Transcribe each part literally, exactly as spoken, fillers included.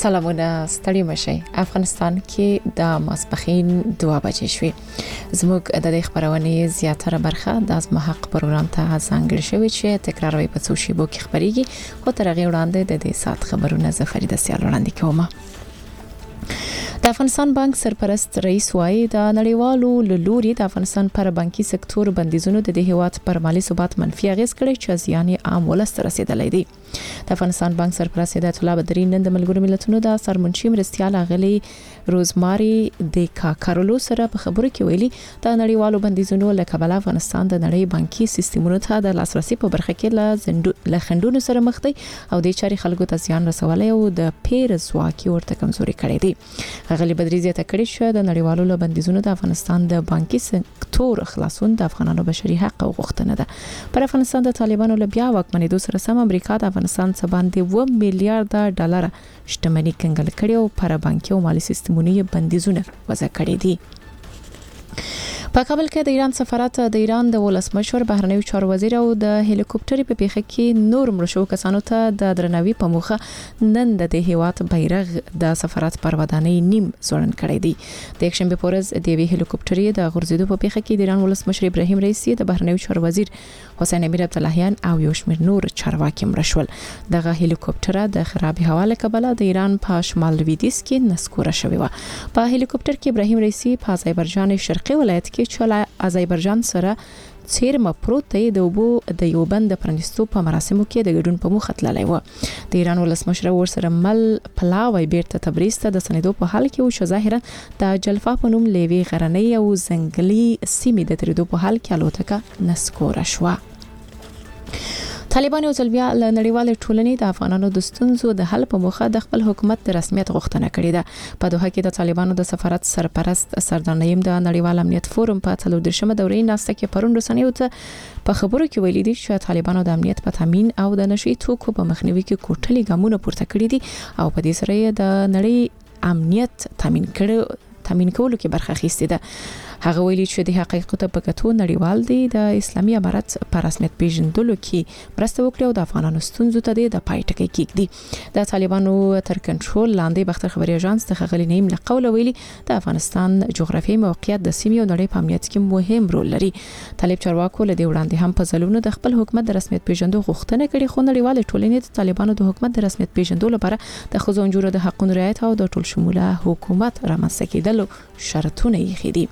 سلامونه ستړي مشي. افغانستان کې د ماسپخین دوه بجې شوې. زموږ د دې خبرونه زیاتره برخه د ازمه حق پروګرام ته ځانګړې شوې چې تکراروي په څو شیبو کې خبريږي. خو تر هغه وړاندې د دې سات خبرونه زفریده سیال وړاندې کوم. د افغانستان بانک سرپرست رئیس وايي د نړیوالو لوري د افغانستان پر بانکي سکتور بندیزونو د دې هیواد پر مالی ثبات منفي اغیز کړي چې ځان عام ولست رسیدلې دي. د افغانستان بانک سرپرست هدایت الله بدري نن د ملګرو ملتونو د سرمنشي مرستيال اغلي روزماري د کارولو سره په خبرو کې ویلي د نړیوالو بندیزونو له کبله افغانستان د نړۍ بانکي سیستمونو ته د لاسرسي په برخه کې له خندونو سره مخ دی او د چاري خلکو ته ځان رسولای او د پیر ځواکي ورته کمزوري کړي دي. غلي بدري زیاته کړي چې د نړیوالو له بندیزونو د افغانستان د بانکي سکتور خلاصون د افغانانو بشري حق او غوښتنه ده. پر افغانستان د طالبانو له بیا واکمنېدو سره سم امریکا د افغانستان څخه باندې و میلیارډ ډالر شتمنۍ کنګل کړي او پر بانکي او مالی سیستمونو بندیزونه وضع کړي دي. په کابل کې د ایران سفارت د ایران د ولسمشر بهرنیو چارو وزیر او د هلیکوپټر په پیښه کې نور مرشو کسانو ته د درناوي په موخه نن د دې هیواد بیرغ د سفارت پر ودانۍ نیم ځوړن کړی دی. د یک شنبه پورز د وی هلیکوپټر د غورځېدو په پیښه کې د ایران ولسمشر ابراهیم رئیسی د بهرنیو چارو وزیر حسین امیر عبداللهیان او یو شمېر نور چارواکي مرشول. دغه هلیکوپټر د خراب هوا له کبله د ایران په شمال لویدیځ کې نسکوره شوی و. په هلیکوپټر کې ابراهیم رئیسی په آذربایجان شرقي ولایت کې چې آذربایجان سره چیرمه پروت دی د وبو د یو بند پرانستو په مراسمو کې د ګډون په مخ تللی و. د ایران ولسمشر ورسره مل پلاوی بیرته تبریز ته د سندو په حال کې او چې ظاهرا د جلفا په نوم لیوی غرنۍ او زنګلي سیمې د تریدو په حال کې الوتکه نسکوره شوه. طالبان او ځلبیا له نړیوالې ټولنې د افغانانو د ستونزو د حل په موخه د خپل حکومت د رسمیت غوښتنه کړې ده. په دوحه کې د طالبانو د سفارت سرپرست سردار نعیم د نړیوال امنیت فورم په څلور درشمه دورې ناسته کې پرون رسنیو ته په خبرو کې ویلي دي چې طالبانو د امنیت په تامین او د نشي توکو په مخنیوي کې کوټلي ګامونه پورته کړی دي او په دې سره د نړۍ امنیت تامین کړي تامین کولو کې برخه اخیستې ده. هغه ویلي چې د حقیقت په کتو نړیوال دی د اسلامي امارت پر رسمیت پیژندلو کې مرسته وکړي او د افغانانو ستونزو ته د پای ټکی کېږدي. د طالبانو تر کنټرول لاندې بختر خبري اژانس د خغلی نیم له قوله ویلي د افغانستان جغرافیایي موقعیت د سیمې او نړۍ په امنیت کې مهم رول لري. طالب چارواکو له دې وړاندې هم په ځلونو د خپل حکومت د رسمیت پیژندو غوښتنه کړې خو نړیوال ټولنې د طالبانو د حکومت د رسمیت پیژندو لپاره د ښځو او نجونو د حقوقو رعایت او د ټول شموله حکومت رامنځته کېدلو شرطونه یې خېدي.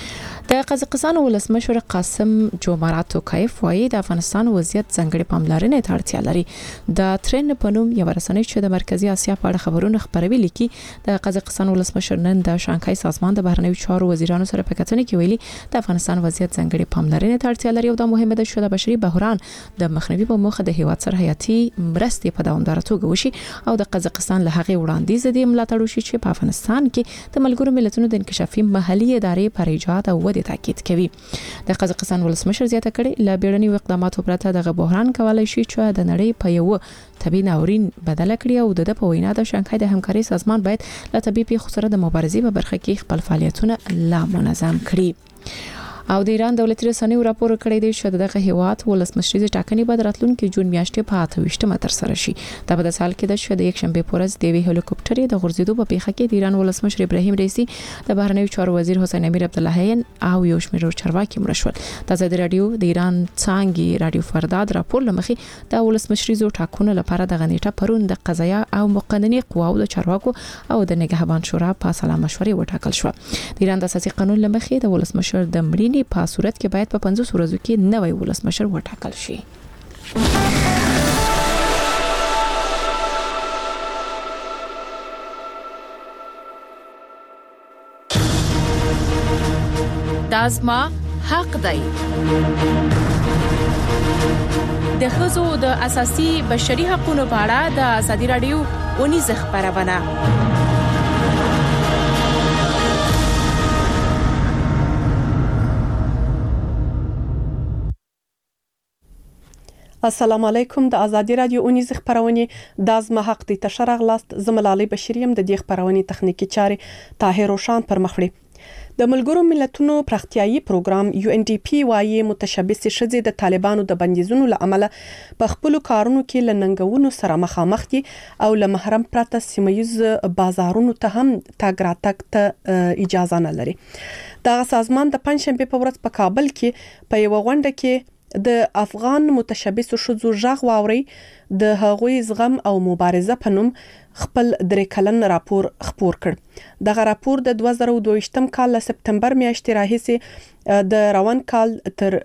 د قزاقستان ولسمشر قاسم جومارات توکایف وايي د افغانستان وضعیت ځنګړې پاملرنې ته اړتیا لري. د ترن په نوم یو رسنۍ چې د مرکزی اسیا په اړه خبرونه خبروي لیکي د قزاقستان ولسمشر نن د شانګهای سازمان د بهرنیو چارو وزیرانو سره په کتنه کې ویلي د افغانستان وضعیت ځنګړې پاملرنې ته اړتیا لري او دا مهمه ده چې د بشري بحران د مخنیوي په موخه د هیواد سره حیاتي مرستې په دوامداره توګه وشي او د قزاقستان له هغې وړاندیز دي ملاتړ وشي چې په افغانستان کې د ملګرو ملتونو د انکشافي محلي ادارې پر ایجاد او ودې تاکید کوي. د قزاقستان ولسمشر زیاته کړي له بیړني اقداماتو پرته د بحران کولای شي چې د نړۍ په یو طبي ناورین بدل کړي او د په وینا د شانګهای د همکاري سازمان باید له طبي پیښو سره د مبارزې په برخه کې خپل فعالیتونه لا منظم کړي. او د ایران دولتي رسنیو راپور کړی دی چې دغه هیواد ولسمشریزه ټاکنې به راتلونکي جون میاشتې په اته ویشتمه تر سره شي. دا په داسې حال کې ده چې د یک شنبه پورز د وی هلیکوپټر د غورځېدو په پیښه کې د ایران ولسمشر ابراهیم رئیسی د بهرنیو چارو وزیر حسین امیر عبداللهیان او یو شمېر چارواکي مرشول. د ازادي رادیو د ایران څانګې رادیو فرداد راپور لمخې د ولسمشریزو ټاکنو لپاره د غنیټه پرون د قضایا او مقنني قواو د چارواکو او د نگهبان شورا په سلا مشورې وټاکل شو. د ایران د اساسي قانون لمخې د ولسمشر د مړینې په صورت کې باید په پنځوس ورځو کې نوی ولسمشر وټاکل شي. دازما حق دی. د ښځو د اساسي بشري حقوقو په اړه د ازادي رادیو اونیزه خبرونه. السلام علیکم. د ازادي رادیو اونیز خبرونه د ازمه حق د تشرغ لاست زملالي بشریم د دې خبرونه تخنیکی چاري طاهر روشان پر مخ وړي. د ملګرو ملتونو پراختیایي پروګرام یو ان ډي پی وايي متشبث شذې د طالبانو د بندیزونو لامل په خپل کارونو کې لننګونو سره مخامخ دي او له محرم پرته سیمایز بازارونو ته هم تاګ راتګ ته اجازه نه لري. دا سازمان د پنځشنبه په ورځ په کابل کې په یو غونډه کې د افغان متشبث شذو ژغ واوري د هغوی زغم او مبارزه په نوم خپل درې کلن راپور خپور کړ. دغه راپور د دوه زره دوه ویشتم کال له سپتمبر میاشتې راهیسې د روان کال تر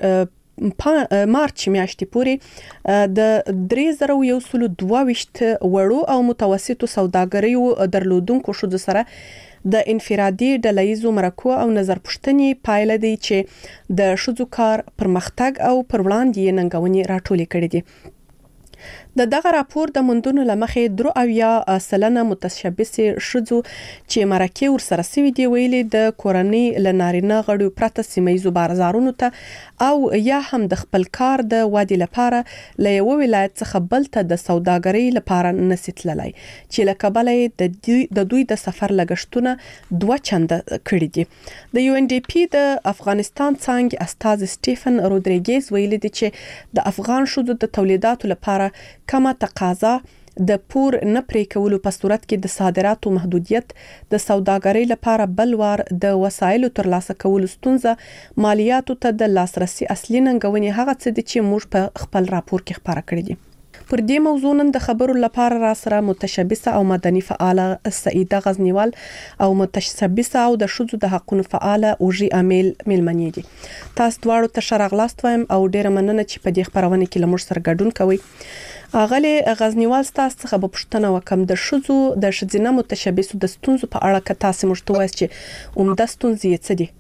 مارچ میاشتې پورې د درې زره یو سل دوه ویشت وړو او متوسطو سوداګریو درلودونکو شذو سره د انفرادي ډلهیزو مرکو او نظر پوښتنې پایله دی چې د شذو کار پرمختګ او پر وړاندې ننګونې راټولې کړې دي. د دغه راپور د مندونو لمخې درو اویا سلنه متشبث شذو چې مرکه ور سره سوي دی ویلي د کورنۍ لنارینه غړو پرته سیمایزو بازارونو ته او یا هم د خپل کار د وادي لپاره له یو ولایت څخه بل ته د سوداګرۍ لپاره نسیتللای چې لکبلې د دوی د سفر لګښتونه دوه چنده کړي دي. د یو ان ډي پی د افغانستان څنګه استاد سټيفن رودریګز ویلي دی چې د افغان شذو د تولیداتو لپاره کمه تقاضا د پور نه پرې کولو په صورت کې د صادراتو محدودیت د سوداګرۍ لپاره بلوار د وسایلو ترلاسه کولو ستونزه مالیاتو ته د لاسرسي اصلي ننګونې هغه څه دي چې موږ په خپل راپور کې خبره کړې دي. پر دې موضوع نن د خبرو لپاره را سره متشبثه او مدني فعاله سعیده غزنیوال او متشبثه او د شذو د حقوقو فعاله اوجي امیل ملمنې دي. تاسو دواړو ته شرغلاست وایم او ډیره مننه چې په دې خبرونه کې لمر سره ګډون کوي. اغلی غزنیوال تاسو څخه په پښتنه وکم د شذو د شذینه متشبثو د ستونزو په اړه که تاسو مشته وایي چې عمده ستونزې څه دي؟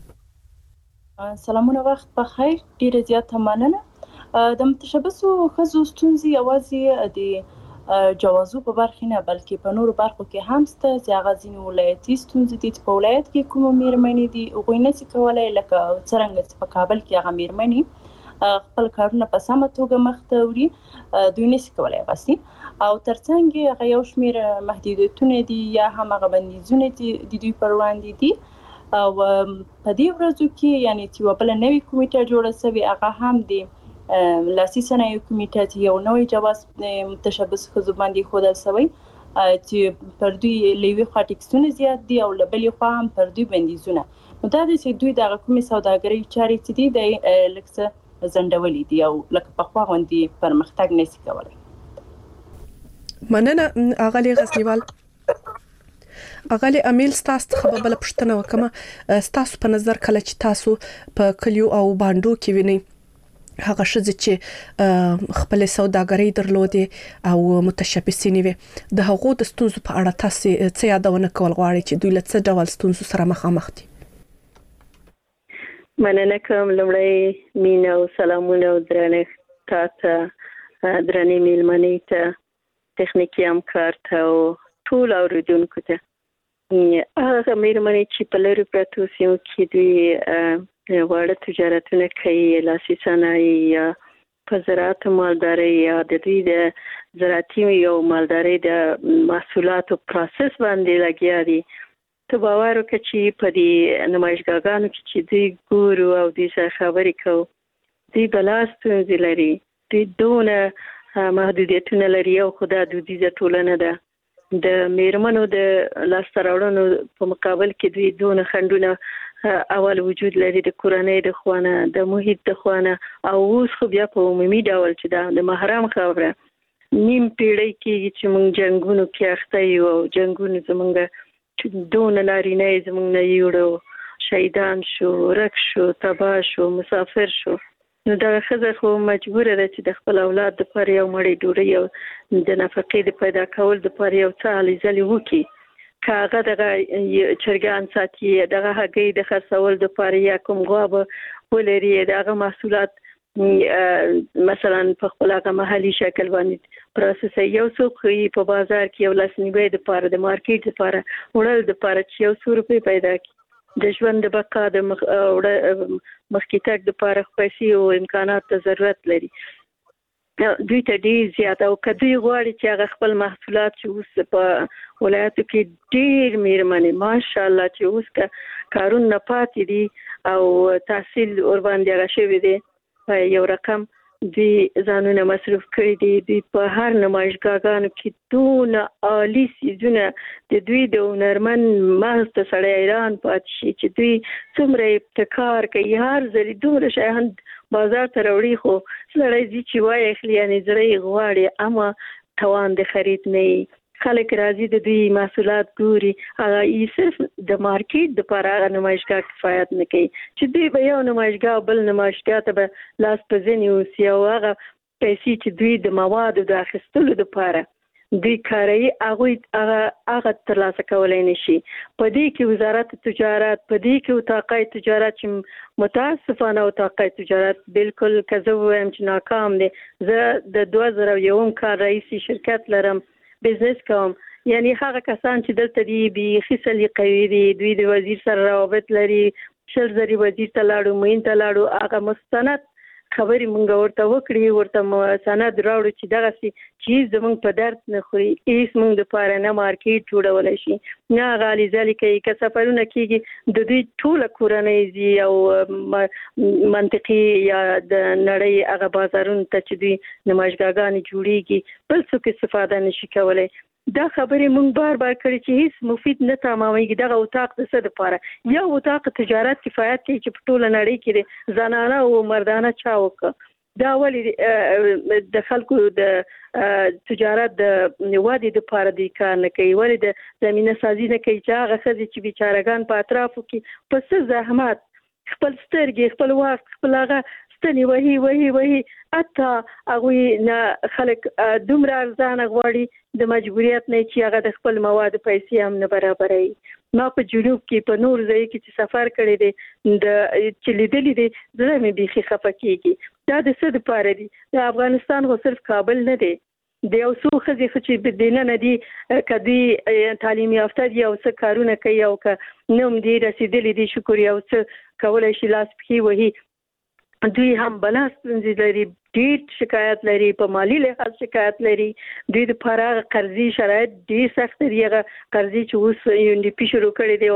سلامونه، وخت بخیر. ډیره زیاته مننه. د متشبثو ښځو ستونزې یوازې د جوازو په برخه نه بلکې په نورو برخو کې هم شته چې هغه ځینې ولایتي ستونزې دي چې په ولایت کې کومه میرمنې دي هغوی نشي کولی لکه څرنګه چې په کابل کې هغه میرمنې خپل کارونه په سمه توګه مخته وړي دوی نشي کولی غسي او ترڅنګ هغه یو شمیر محدودیتونه دي یا هم هغه بندیزونه دي د دوی پر وړاندې دي او په دې ورځو کې یعنی چې یوه بله نوې کمیټه جوړه شوې هغه هم د لاسي صنایعو کمیټه چې یو نوی جواز متشبث ښځو باندې ایښودل شوی چې پر دوی له یوې خوا ټکسونه زیات دي او له بلې خوا هم پر دوی بندیزونه. نو دا دی چې دوی دغه کومې سوداګرۍ چارې چې دي د لږ څه زندولې دي او لکه پخوا غوندې پرمختګ نشي کولی. مننه اغلی غزنیوال. اغلی امیل ستاسو څخه بل پښتنه وکمه ستاسو په نظر کله چې تاسو په کلیو او باندو کې وینئ هغه شذې چې خپل سوداګرۍ درلودې او متشبثین وي د هغو د ستونزو په اړه تاسو څه یادونه کول غواړئ چې دوی له څه ډول ستونزو سره مخامخ دي؟ مننه کوم. لومړی مینه او سلامونه او درنښت تاته، درنې میلمنې ته، تخنیکي همکار ته او ټول اوریدونکو ته. هغه میرمنې چې په لرې پرتو سیمو کې دوی واړه تجارتونه کوي، لاسي صنایع یا په زراعت مالدارۍ یا د دوی د زراعتي او مالدارۍ د محصولاتو پروسس باندې لګیا دي. ته باور وکړه چې په دې نمایشګاهانو کې چې دوی ګورو او دوی سره خبرې کوو دوی بلا ستونزې لري، دوی دونه محدودیتونه لري او خو دا دودیزه ټولنه ده. د میرمنو د لاسته راوړنو په مقابل کې دوی دونه خنډونه اول وجود لري د کورنۍ د خوانه، د محیط د خوانه او اوس خو بیا په عمومي ډول چې دا د محرم خبره نیم پیړۍ کې چې موږ جنګونو کې اخته یو او جنګونو زموږ دونه نارینه یې زموږ نه یوړو، شهیدان شو، ورک شو، تباه شو، مسافر شو. نو دغه ښځه خو مجبوره ده چې د خپل اولاد دپاره یو مړۍ ډوډۍ او د نفقې د پیدا کولو دپاره یو څه هلې ځلې وکړي. که هغه دغه چرګان ساتي، دغه هګۍ د خرڅولو دپاره یا کوم غوا به ولري، د هغه محصولات مثلا په خپل هغه محلي شکل باندې پروسس یو څوک په بازار کې یو لاس نیوی دپاره د مارکیټ دپاره وړل دپاره چې یو څو روپۍ پیدا کړي، د ژوند د بقا د مخکې تګ دپاره پیسې او امکانات ته ضرورت لري. دوی ته ډېر زیات او که دوی غواړي چې هغه خپل محصولات چې اوس په ولایتو کې ډېر میرمنې ماشاءالله چې اوس که کارون نه پاتې دي او تحصیل ور باندې غشوي دي په یو رقم دوی ځانونه مصرف کړي دي. دوی په هر نمایشګاهانو کې دونه عالی سیزونه د دوی د هنرمن مغز ته سړی حیران پاتې شي چې دوی څومره ابتکار کوي. هر ځل دومره شیان بازار ته راوړي خو سړی ځي چې وایي اخلي یعنې زړه غواړي اما توان د خرید نه وي. خلک راځي د دوی محصولات ګوري هغه یې صرف د مارکیټ د لپاره هغه نمایشګاه کفایت نه کوي چې دوی به یو نمایشګاه بل نمایشګاه ته به لاس په ځینې اوسي او هغه پیسې چې دوی د موادو د اخیستلو لپاره دوی کاروي هغه هغه ترلاسه کولی نه شي. په دې کې وزارت تجارت په دې کې وتاقای تجارت چې متاسفانه وتاقای تجارت بالکل که زه ووایم چې ناکام دی. زه د دوه زره یوم کال رئیسي شرکت لرم بزنس کوم یعنی هغه کسان چې دلته دی بیخي سلیقوي دي دوی د وزیر سره روابط لري شل زري وزیر ته لاړو مین ته لاړو هغه مستند خبرې مونږ ورته وکړي ورته سند راوړو چې دغه سي چیز زمونږ په درد نه خوري هیڅ مونږ د پاره نه مارکیټ جوړولی شي نه غالي ځلې کوي که سفرونه کېږي د دوی ټوله کورنۍ ځي او منطقي یا د نړۍ هغه بازارونو ته چې دوی نمایشګاهګانې جوړېږي بل څوک استفاده نشي کولی. دا خبرې مونږ بار بار کړي چې هیڅ مفید نه تمامېږي. دغه اتاق د څه دپاره یو اتاق تجارت کفایت کوي چې په ټوله نړۍ کې د زنانه او مردانه چا وکړه. دا ولې د خلکو د تجارت د ودې دپاره دوی کار نه کوي ولې د زمینه سازي نه کوي چې هغه ښځې چې بیچارهګان په اطرافو کې په څه زحمت خپل سترګې خپل وخت خپل هغه ستنې وهي وهي وهي حتی هغوی نه خلک دومره ارزانه غواړي د مجبوریت نه چې هغه د خپل موادو پیسې هم نه برابروي. ما په جنوب کې په نور ځای کې چې سفر کړی دی د چې لیدلی دی زړه مې بیخي خفه کېږي. دا د څه دپاره دي؟ د افغانستان خو صرف کابل نه دی د یو څو ښځې خو چې دننه دي که دوی تعلیم یافته دي او څه کارونه کوي او که نه هم دي رسېدلي دي شکر یو څه کولی شي لاس پښې وهي دوی هم بلا ستونزې لري ډېر شکایت لري په مالي لحاظ شکایت لري. دوی دپاره هغه قرضي شرایط ډېر سخت دي. هغه قرضې چې اوس یو ان ډي پي شروع کړی دی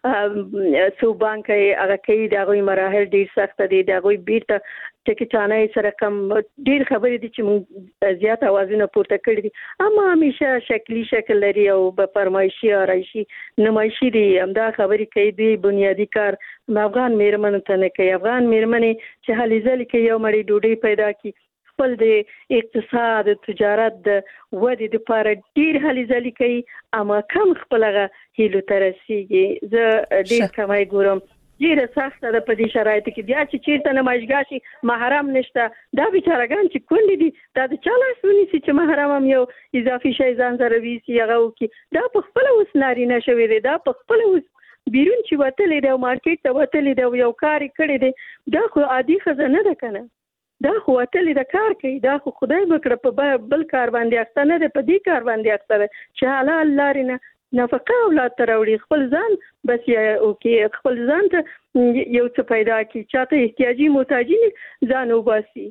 او څو بانک یې هغه کوي د هغوی مراحل ډېر سخته دي د هغوی بیرته ټکټانۍ سره کم ډېر خبرې دي چې موږ زیات اوازونه پورته کړي دي اما همیشه شکلي شکل لري او به فرمایشي آرایشي نمایشي دي. همدا خبرې کوي دوی بنیادي کار افغان میرمنو ته نه کوي. افغان میرمنې چې هلې ځلې کوي یو مړۍ ډوډۍ پیدا کړي خپل د اقتصاد تجارت د ودې دپاره ډېر هلې ځلې کوي اما کم خپل هغه هیلو ته رسېږي. زه ډېر کمی ګورم ډېره سخته ده په دې شرایطو کې. بیا چې چېرته نمایشګاه شي محرم نشته دا بیچارهګان چې کونډې دي دا د چا لاس ونیسي چې محرم هم یو اضافي شی ځان سره ویسي هغه وکړي. دا په خپله اوس نارینه شوی دی دا په خپله اوس بیرون چې وتلی دی او مارکیټ ته وتلی دی او یو کار یې کړی دی دا خو عادي ښځه نه ده که نه دا خو وتلی د کار کوي دا خو خدای وکړه په بل کار باندې اخته نه دی په دې کار باندې اخته ده چې حلال لارې نه نفقه اولاد ته راوړي خپل ځان بس یې وکړي خپل ځان ته یو څه پیدا کړي چاته احتیاجي محتاجي ځان وباسي.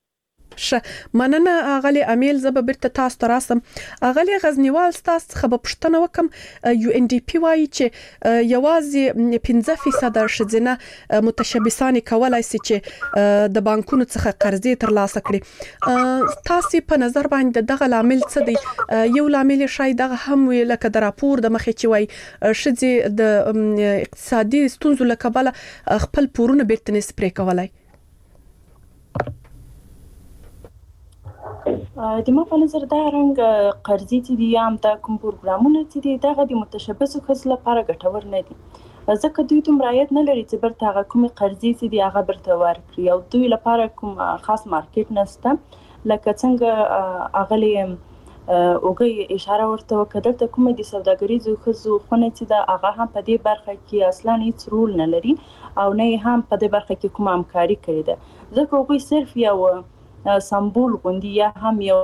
شه مننه اغلی امیل زب بیرته تاسو ته راسم. اغلی غزنیوال تاسو څخه به پوښتنه وکم یو ان ډي پی وايي چې یوازې پنځه فیصد ښځینه متشبثان کولای شي چې د بانکونو څخه قرضې ترلاسه کړي. تاسو په نظر باندې دغه لامل څه دی؟ یو لامل شاید دغه هم وي لکه د راپور د مخې چې وایي ښځې د اقتصادي ستونزو له کبله خپل پورونه بیرته نشي پرې کولای. د ما په نظر دا رنګ قرضې چې دي یا هم دا کوم پروګرامونه چې دي دغه د متشبثو ښځو لپاره ګټور نه دي ځکه دوی دومره عاید نه لري چې برته هغه کومې قرضې چې دي هغه برته ورکړي او دوی لپاره کوم خاص مارکیټ نشته لکه څنګه اغلی اوګه اشاره ورته وکړه دلته کومې د سوداګریزو ښځو خونه چې دا هغه هم په دې برخه کې اصلا هیڅ رول نه لري او نه هم په دې برخه کې کوم همکاري کړې ده ځکه هغوی صرف یو سمبول غوندي یا هم یو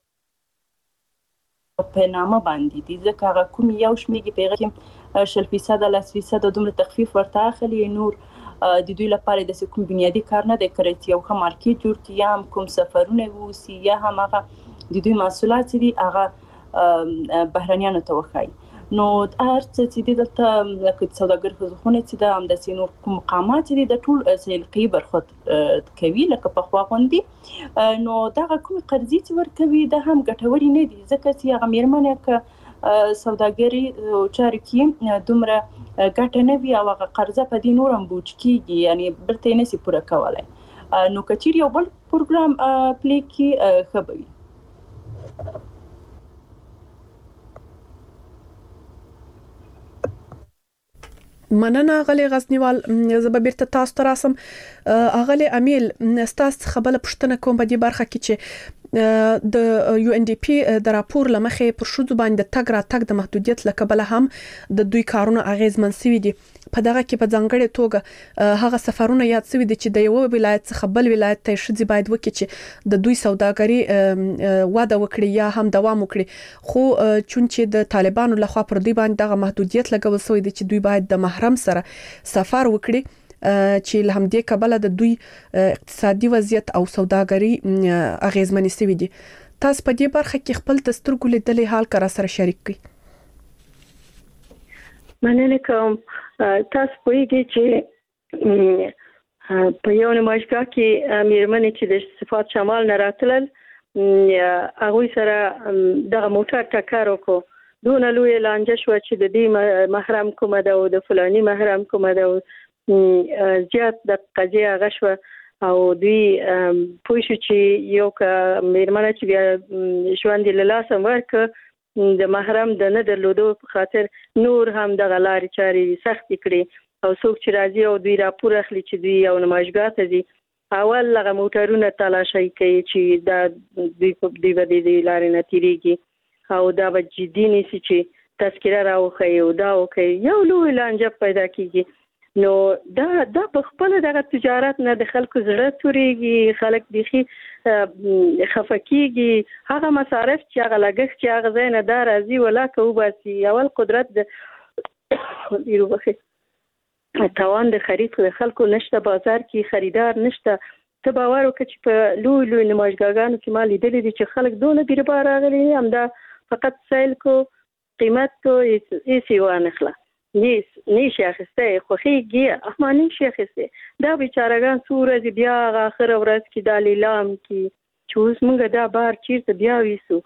په نامه باندې دي ځکه هغه کوم یو شمېږي په هغه کې شل فیصد لس فیصد دومره تخفیف ورته اخلي نور د دوی لپاره د کوم بنیادي کار نه دی کړی چې یو ښه مارکیټ جوړ کړي یا هم کوم سفرونه ووسي یا هم هغه د دوی محصولات دي هغه بهرنیانو ته وښایي. نو هر څه چې دلته لکه سوداګر خزونه چې د هم د سینور کوم مقامات دي د ټول سیلقي برخت کوي لکه په خوا غوندي نو دا کوم قرضې چې ورکوي د هم ګټوري نه دي ځکه چې هغه میرمنه ک سوداګری چاري کې دومره ګټه نه وي او هغه قرضه په دې نورم بوج کیږي یعنی برته نه سي پوره کولای نو کچیر یو بل پروګرام پلی کی خبري مننه غلي غزنیوال زه به بیرته تاسو ته راسم اغلی امیل ستاسو خبره پښتنه کوم په دې برخه کې چې د یو ان ډي پی د راپور لمخې پر شوزو باندې تګ را تګ د محدودیت لکبل هم د دوی کارونه اغیزمن سوي دي په دغه کې په ځانګړي توګه هغه سفرونه یاد سوي دي چې د یو ولایت څخه بل ولایت ته شذ باید وکړي چې د دوی سوداګري واده وکړي یا هم دوام وکړي خو چونچې د طالبانو لخوا پر دوی باندې دغه محدودیت لګول سوی دي چې دوی باید د محرم سره سفر وکړي چې له همدې کبله د دوی اقتصادي وضعیت او سوداګري اغیزمنې سوي دي تاسو په دې برخه کې خپل دستورګو لیدلې حال کرا سره شریک کړئ مننه کوم تاسو پوهیږئ چې په یو نمایشګاه کې میرمنې چې د صفات شمال نه راتلل هغه سره دغه موټر ټکر وکړ دونه لوی لانجه شو چې د دې محرم کومه ده او د فلاني محرم کومه ده زیات د قضیه غشوه او دوی پوه شو چې یو که میرمنه چې بیا ژوند له لاسه ورکړه د محرم د نه درلودو په خاطر نور هم د غلاري چاري سخت کړي او څوک چې راځي او دوی راپور اخلي چې دوی یو نمایشګاه ته ځي اول لغه موټرونه تلاشي کوي چې دا دوی په دې باندې د لارې نه تیریږي او دا به جدي نیسي چې تذکره راوخی او دا وکي یو لوی لانجه پیدا کیږي نو دا دا په خپل دغه تجارت نه د خلکو زړه توريږي خلک بيخي خفقيږي هغه مصارف چې هغه لګښت چې هغه زینه دا راځي ولا کوباسي اول قدرت د دیرو بخې توان د خرید د خلکو نشته بازار کې خریدار نشته ته باور وکړه چې په لوی لوی نمایشګاهانو کې مال لیدلې دي چې خلک دونه بیربار راغلي هم دا فقط سیل کو قیمت کو هیڅ وانه خلا نیس نیش اخسته خوخیږي احماني شیخسته دا بیچارهګان سورې بیا اخر ورځ کې د لیلام کې چوس موږ دا بار چیرته بیا وېسو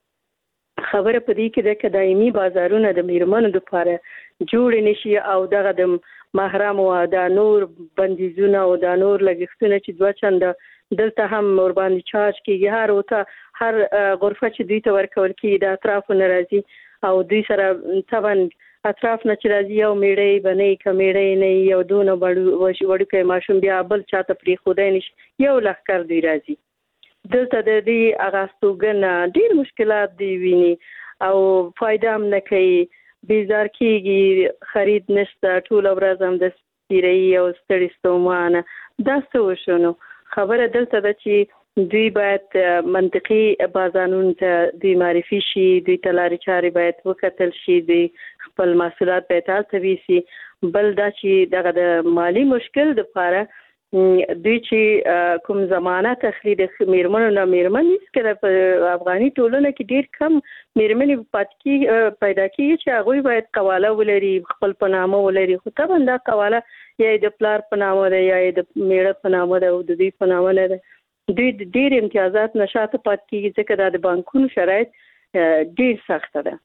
خبره پدې کې د کدایمي بازارونو د میرمنو لپاره جوړ نشي او دغه د محرم او د نور بندیزونه او د نور لګښتونه چې دوه چنده دلته هم ور باندې چارج کیږي هر وته هر غرفه چې دوی ته ورکول کیږي د اطرافو ناراضي او دوی سره طبعا اطراف نه چې راځي یو میړی بنې کمیړی نه یو دونه وړو وړو کې ماشوم بیا بل چاته پری خدای نشي یو لخر دی راځي دلته د دې اغاستوګن ډیر مشکلات دی ویني او فائدہ هم نه کوي بیزار کیږي خرید نشته ټول ورځ هم د سپیری او ستړي ستومانه دا څه وشونو خبره دلته د چې دوی باید منطقي بازارونو ته دوی معرفي شي دوی تلاري چاري باید وکتل شي دوی خپل محصولات باید تاسو ویسي بل دا چې دغه د مالی مشکل د لپاره دوی چې کوم زمانہ تخلید میرمنو نه میرمنې کله په افغاني ټولنه کې ډیر کم میرمنې پاتکی پیدا کیږي چې هغه باید قواله ولري خپل پنامه ولري خو طبعا دا قواله یا د پلار پنامه ده یا د میړه پنامه ده او د دې پنامه نه ده دوی ډیر امتیازات نشاته پات کیږي ځکه دا د بانکونو شرایط ډیر سخت ده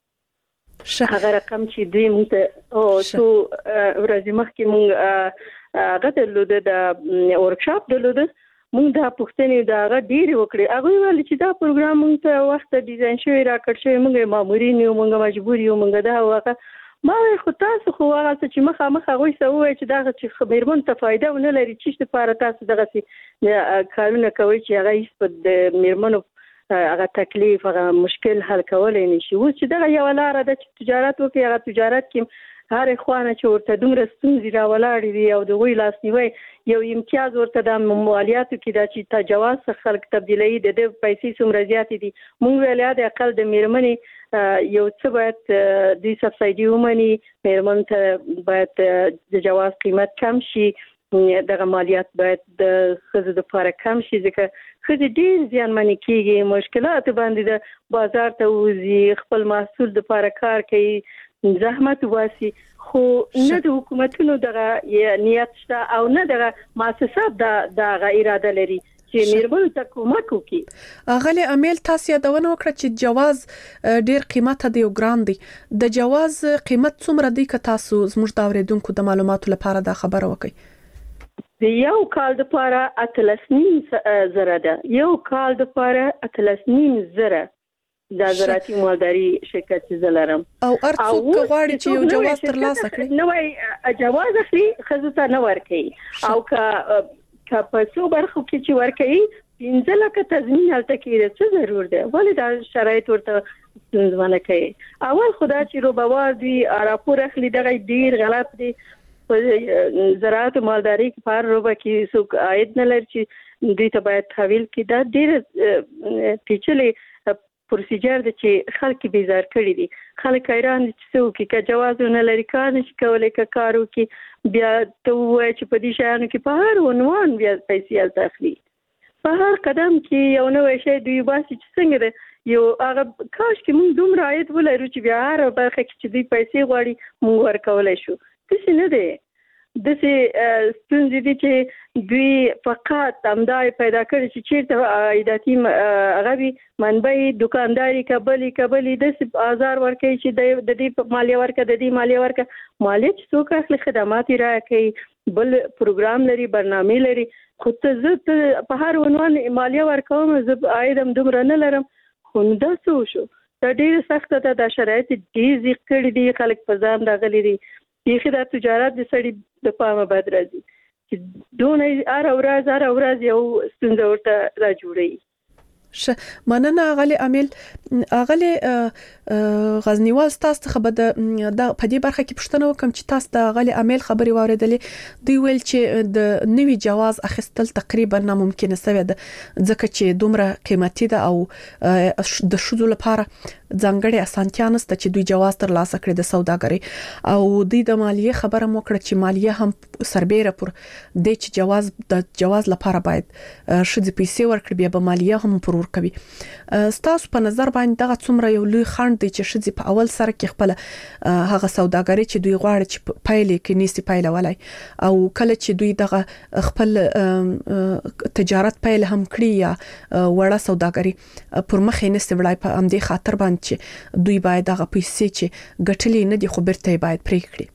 هغه رقم چې دوی موږ او څو ورځې مخکې موږ هغه درلوده د ورکشاپ درلوده موږ دا پوښتنې دا هغه ډیر وکړي هغه ویل چې دا پروګرام موږ ته وخت ډیزاین شوی راکړ شوی موږ مامورین یو موږ مجبور یو موږ دا هغه ما خو تاسو خو هغه چې مخه مخه غوي سوي چې دا چې خبرمن ته فائدہ ونه لري چې لپاره تاسو دغه سي کارونه کوي چې هغه هیڅ د میرمنو هغه تکلیف هغه مشکل حل کولای نشي و چې دغه یو لار ده چې تجارت وکړي هغه تجارت کې هر خوانه چې ورته دومره ستونزې راولاړې دي او د وی لاس نیوي یو امتیاز ورته د مالیاتو کې دا چې تجاوز خلک تبدیلي د دې پیسې څومره زیات دي مونږ ویل د اقل د میرمنې یو څه باید د سبسایډي ومني میرمن ته باید د جواز قیمت کم شي دغه مالیات باید د خزو د لپاره کم شي ځکه خزو ډیر زیانمن کیږي مشکلات باندې د بازار ته وځي خپل محصول د لپاره کار کوي زحمت واسي خو نه د حکومتونو دغه نیت شته او نه دغه مؤسسات د اراده لري چې میرمنو ته کومک وکړي. غلي امیل تاسو یادونه وکړه چې جواز ډیر قیمت دی او ګران دی. د جواز قیمت څومره دی که تاسو زموږ د اوریدونکو د معلوماتو لپاره دا خبره وکړئ؟ د یو کال د لپاره اتلس نیم زره ده. یو کال د لپاره اتلس نیم زره د زراعتي مالداري شرکت زلرم. او ارڅوک غواړي چې یو جواز ترلاسه کړي نو جواز اخلي خزه ته نه ورکي او که که په څو برخو کې چې ورکړي پنځه لکه تضمین هلته کې څه ضرور دی ولې دا شرایط ورته ځوانه کوي. اول خدا چې روبوار دی راپور اخلي دغه ډیر غلط دی. په زراعت مالداري کې پر روبه کې څوک عاید نه لري چې دوی ته باید تحویل کړي. دا ډیر پیچلې پروسیجر دی چې خلک بیزار کړي دي. خلک حیران دي چې څوک کې جواز نه لري کار نشي کولای که کارو کې بیا ته وای چې په دې شانو کې په هر عنوان بیا پیسې ال تخلي په هر قدم کې یو نوې شی دی باسي چې څنګه ده یو هغه کاش کې موږ دومره عاید ولرو چې بیا هر برخه کې چې دوی پیسې غواړي موږ ورکولای شو. څه نه دی دسه ستونزې دي چې دوی فقط امدای پیدا کړي چې چیرته عایداتي غوي منبع دکانداري کبلي کبلي د بازار ورکي چې د دې مالیه ورکه د دې مالیه ورکه مالیه چې څوک اخلي خدمات راکړي بل پروګرام لري برنامه لري خو ته زه په هر عنوان مالیه ورکوم زه عاید هم دومره نه لرم. خو دا څه شو دا ډیر سخت ده. د شرایط ډیر زیات کړي دي خلک په ځان راغلي دي. یخي د تجارت د سړي د پامه بد راځي چې دونه هر ورځ هر ورځ یو ستونزه ورته را جوړي. ش مننه غلي امیل. غلي غزنیوال تاسو ته به د په دې برخه کې پوښتنه وکم چې تاسو د غلي امیل خبري واردلې دوی ویل چې د نوي جواز اخیستل تقریبا ناممکن سوی ده ځکه چې دومره قیمتي ده او د شذو لپاره ځانګړي اسانتیا نشته چې دوی جواز ترلاسه کړي د سوداګرۍ او دوی د مالیه خبره مو کړه چې مالیه هم سربېره پر د چې جواز د جواز لپاره باید شذ پیسې ورکړي بیا به مالیه هم پر ورکوي. ستاسو په نظر باندې دغه څومره یو لوی خنډ دی چې شذ په اول سره کې خپل هغه سوداګرۍ چې دوی غواړي چې پایلې کې نيسي پایله ولای او کله چې دوی دغه خپل تجارت پایل هم کړی یا وړه سوداګرۍ پر مخې نيسي ولای په ام دې خاطر باندې چې دوی باید هغه پیسې چې ګټلې نه دي خو برته باید پرې کړي.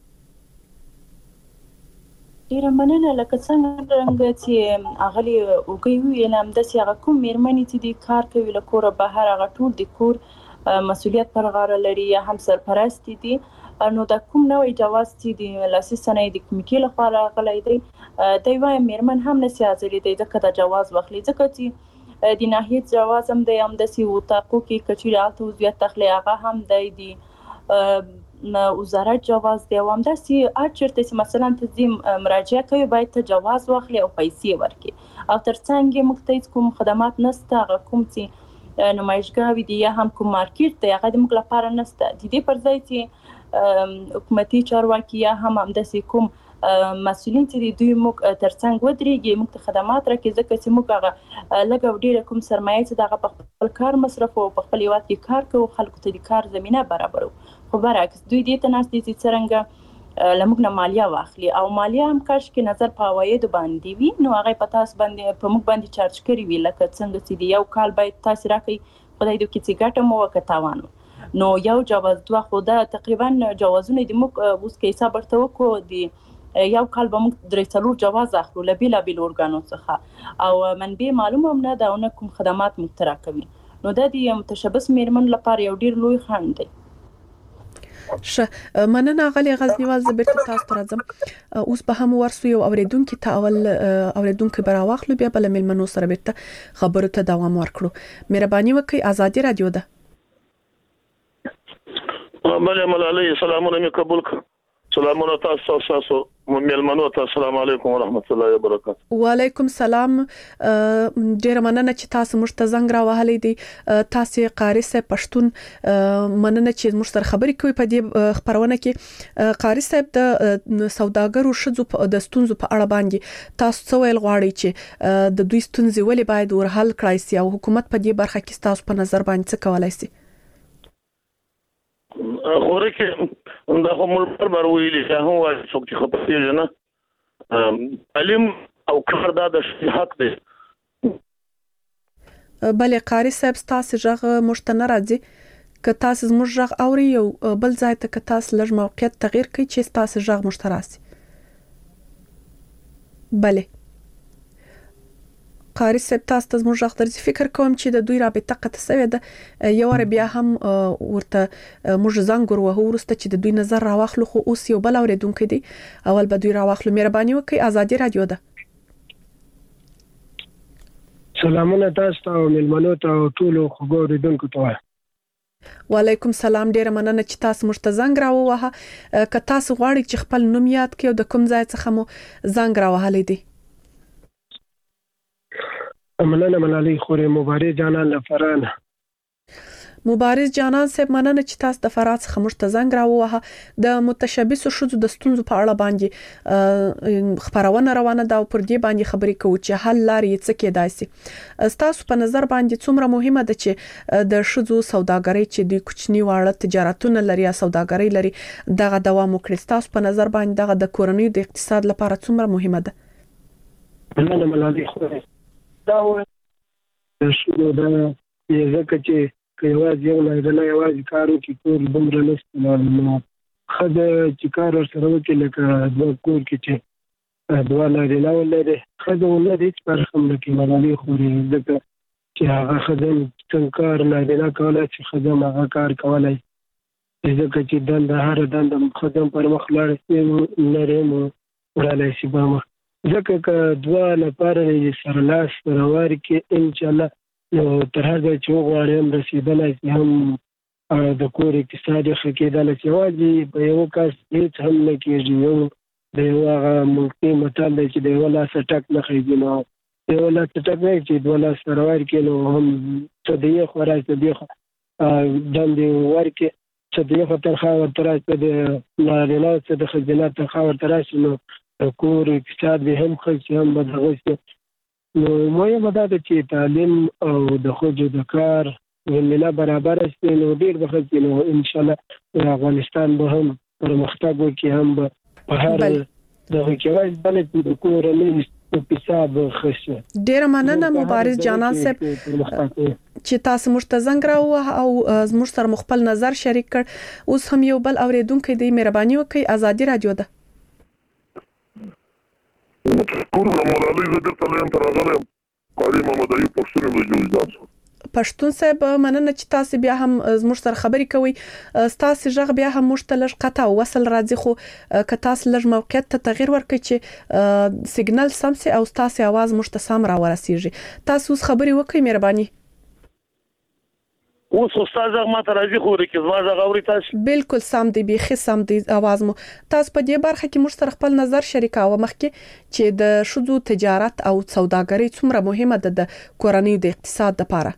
ډیره مننه لکه څنګه څنګه چې اغلی وګي ویل هم د سیاغه کوم میرمنې چې د کار کوي له کور بهر هغه ټول د کور مسؤلیت پر غاړه لري یا هم سرپرست دي نو د کوم نوې جواز چې د لاسي سنې د کمیټې لپاره غلې دی دوی وايي میرمن هم نه سیاسي دي ځکه د جواز واخلي ځکه چې د ناحیه جواز هم د هم د سی وتاقو کې کچې راته وضعیت تخلی هغه هم د دي وزارت جواز دی او هم د سی اچرته چې مثلا تنظیم مراجعه کوي باید ته جواز واخلي او پیسې ورکړي او ترڅنګ مختلف کوم خدمات نشته کوم چې نمایشګاوي دي یا هم کوم مارکیټ دی هغه د موږ لپاره نشته. د دې پر ځای چې حکومتي چارواکي یا هم هم د سی کوم مسؤلین چې دوی موږ ترڅنګ ودرېږي موږ خدمات راکړي ځکه چې موږ هغه لګو ډیره کوم سرمایه چې دغه په خپل کار مصرف او په خپل وخت کې کار کوي خلکو ته د کار زمينه برابرو. خو برعکس دوی دې ته ناس دي چې څنګه لمغه مالیه واخلي او مالیه هم کاش کې نظر په عواید باندې وي نو هغه په تاسو باندې په موږ باندې چارج کړی وی لکه څنګه چې یو کال باید تاسو راکړي خدای دې کې چې ګټه مو وکټاوانو نو یو جواز دوه خو دا تقریبا جوازونه د موږ اوس کې حساب ورته وکړو دی یو کال به موږ درې څلور جواز اخلو لبیلا بیل اورګانو څخه او منبع معلومه نه دا نه کوم خدمات مخترع کوي نو دا د متشبث میرمن لپاره یو ډیر لوی خنډ دی. ش مننه غلي غزنیوال زبرت تاسو ته راځم اوس به هم ورسو یو اوریدونکو ته اول اوریدونکو برا واخلو بیا بل ملمنو سره بیرته خبرو ته دوام ورکړو. مهرباني وکړئ ازادي رادیو ده. بله ملالي سلامونه مې قبول کړ. سلامونه تاسو تاسو ملمنو ته السلام علیکم ورحمت الله وبرکاته. وعلیکم السلام. ډیر مننه چې تاسو موږ ته زنګ را وهلې دي. تاسو قاری صاحب پښتون مننه چې موږ سره خبرې کوي په دې خبرونه کې. قاری صاحب د سوداګرو شذو د ستونزو په اړه باندې تاسو څه ویل غواړئ چې د دوی ستونزې ولې باید ورحل کړای شي او حکومت په دې برخه کې تاسو په نظر باندې څه کولای شي؟ خوره کې دا هم پر ویلي چې هو څوک چې خپل نه علم او کار دا د حق دی. بلې قاری صاحب تاسو ژغ مشتنه راځي که تاسو زموږ ژغ اوري یو بل ځای ته که تاسو لږ موقعیت تغییر کړئ چې تاسو ژغ مشتراسي. بلې قاری صاحب تاسو ته زموږ ژغ درځي. فکر کوم چې د دوی رابطه قطع شوې ده. یو ور بیا هم ورته موږ زنګ ورو ورسته چې د دوی نظر راوخلو خو اوس یو بل اوریدونکو دی اول به دوی راوخلو. مهرباني وکړئ ازادي رادیو ده. سلامونه تاسو ته ملمنو ته ټولو خوږو اوریدونکو ته. وعلیکم سلام. ډیره مننه چې تاسو موږ ته زنګ راووهه. که تاسو غواړئ چې خپل نوم یاد کړئ او د کوم ځای څخه مو زنګ راوهلی دی. مننه ملالي خوري مبارز جانان لفرانه. مبارز جانان صاحب مننه چې تاسو د فرات څخه موږ ته زنګ راووهه. د متشبثو شذو د ستونزو په اړه باندې خبرونه روانه ده او پر دې باندې خبرې کوو چې حل لارې څه کېدای شي. تاسو په نظر باندې څومره مهمه ده چې د شذو سوداګرۍ چې د کوچنی واړه تجارتونه لري یا سوداګرۍ لري دغه دوام وکړي؟ تاسو په نظر باندې دغه د کورنۍ د اقتصاد لپاره څومره مهمه ده؟ مننه ملالي خوري. دا و شنو دا یزکه چې کایواز یو نه نه یواز کارو کې کور دومره نشته نو خدای چې کار سره وکړي لکه د کور کې چې دوه لري نه ولري خدای ولري چې پر کوم کې ملالي خوري ځکه چې هغه خدای څنګه کار نه نه کولای چې خدای هغه کار کولای ځکه چې دند هر دند خدای پر مخ لاړ لري مو ورالای شي به ځکه که دوه لپاره سره لاس راوړ کې ان شاء الله نو تر هغه چې وغواړي هم رسیدلای شي هم د کور اقتصاد ښه کېدلی شي. یوازې په یو کس هېڅ هم نه کېږي. یو د یو هغه ملکي متل دی چې د یوه لاسه ټک نه خېږي نو د یوه لاسه ټک نه چې دوه لاسه راورکړي نو هم څه د یخ ورځ د یخ دندې ورکړي څه د یخ تنخوا ورته راشي د نارینه څه د ښځینه تنخوا ورته راشي نو د کور اقتصاد به هم ښه شي هم به دغه شي. نو مهمه دا ده چې تعلیم او د ښځو د کار زمینه برابره شي نو ډېر به ښه شي. نو انشاءالله افغانستان به هم پرمختګ وکړي هم به په هر دغه کې وایي بلې چې د کورنۍ اقتصاد ښه شي. ډېره مننه مبارز جانان صاحب چې تاسو موږ ته زنګ راووهه او زموږ سره مو خپل نظر شریک کړ. اوس هم یو بل اوریدونکی دی. مهرباني وکړئ ازادي رادیو ده. ټول ملالي زه درته لایم تر راغلم قاری محمد ایوب پښتون د جوړجان پښتون صاحب مننه چې تاسو بیا هم زموږ سره خبرې کوي. تاسو ژغ بیا هم موږ ته لږ قطع وصل راځي خو که تاسو لږ موقعیت ته تغییر ورکړئ چې سیګنال سم سي او تاسو आवाज موږ ته سم را ورسیږي. تاسو اوس خبرې وکړئ مهرباني. اوس استاد ما ته راځي خو ورکه زما ژغ اوري تاسو؟ بالکل سم دی بيخي سم دی आवाज مو. تاسو په دې برخه کې موږ سره خپل نظر شریکاوه مخکې چې د شذو تجارت او سوداګرۍ څومره مهمه ده د کورنۍ د اقتصاد لپاره.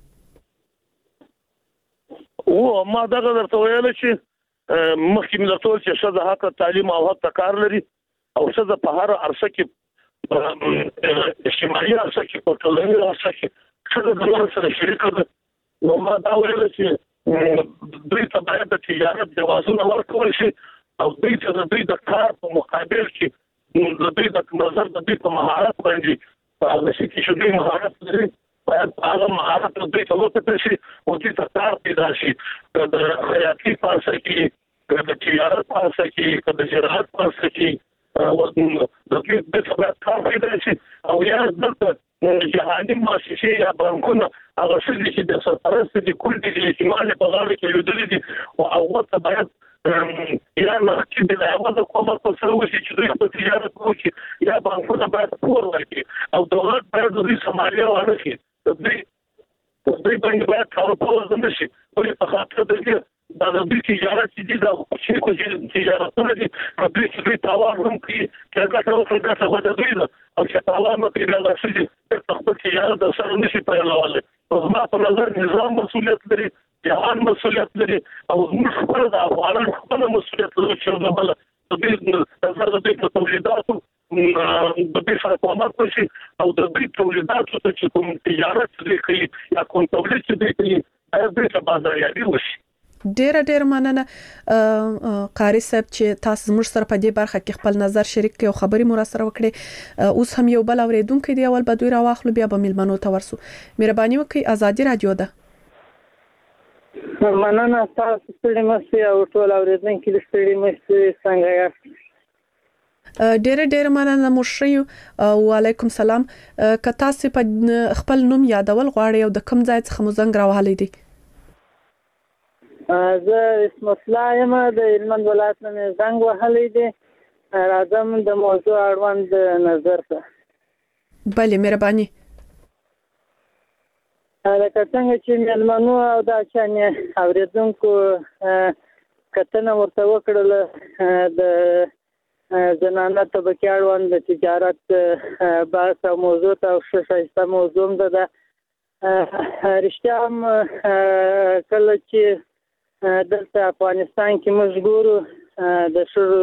او ما دغه درته ویل چې مخکې مې درته ویل چې شذ حق تعلیم او حق کار لري او شذ په هر عرصه کې اجتماعي عرصه کې په ټولنیز عرصه کې شذ د نور سره شریک ده. نو ما دا ویل چې دوی ته باید د تجارت جوازونه ورکول شي او دوی ته د دوی د کار په مقابل کې د دوی د نظر د دوی په مهارت باندې په هغه شي چې دوی مهارت لري باید هغه مهارت د دوی ته وکړل شي او دوی ته کار پیدا شي. د خیاطۍ په عرصه کې د تجارت په عرصه کې د زراعت په عرصه کې د دوی د کار پیدا شي او یا دلته جهاني مؤسسې یا بانکونه هغه څه چې د سرپرست دي کول دي چې اجتماعي په غاړه کې لیدل دي او هغه ته باید یا مخکې د هغه کومه په سره وشي چې دوی په تجارت وکړي یا بانکونه باید پور ورکړي او دولت باید د دې سمالي ورکړي. دوی دوی باندې باید کار په وزن شي او په خاطر د دې دا د دې تجارت چې دا چې کوم تجارتونه دي په دې کې تاوان هم کوي چې هغه ټول څه څه د دوی او چې تاوان نه کوي دا څه چې خپل تجارت د سره نشي پیلولی. او ما په نظر نظام مسؤلیت لري جهان مسؤلیت لري او موږ خپل د افغانانو خپل مسؤلیت لري چې د بل د دې د سره د دې تولیداتو د دې سره کومک وشي او د دې تولیداتو ته چې کوم تجارت لري یا کوم تولید چې دی هغه د بازاریابي وشي. ډیر ډیر مننه قاری صاحب چې تاسو موږ سره په دې برخه کې خپل نظر شریک کړئ او خبري مو سره وکړي. اوس هم یو بل اوریدونکو دی اول به دوی راواخلو بیا به ملمنو ته ورسو. مهرباني وکړئ ازادي رادیو ده. مننه تاسو ستړي مشه او ټول اوریدونکو د ستړي مشه څنګه یاست؟ ډیر ډیر مننه مشري او علیکم سلام. که تاسو په خپل نوم یادول غواړئ او د کوم ځای څخه مو زنګ راوهلی دی؟ زه اسم الله یم د هلمند ولایت نه زنګ وهلی دی. راځم د موضوع اړوند نظر ته. بله مهرباني. لکه څنګه چې مېلمنو او دا چانې اورېدونکو کتنه ورته وکړله د زنانه طبقې اړوند د تجارت بحث او موضوع ته او ښه ښایسته موضوع هم ده. رښتیا هم کله چې دلته افغانستان کې موږ ګورو د ښځو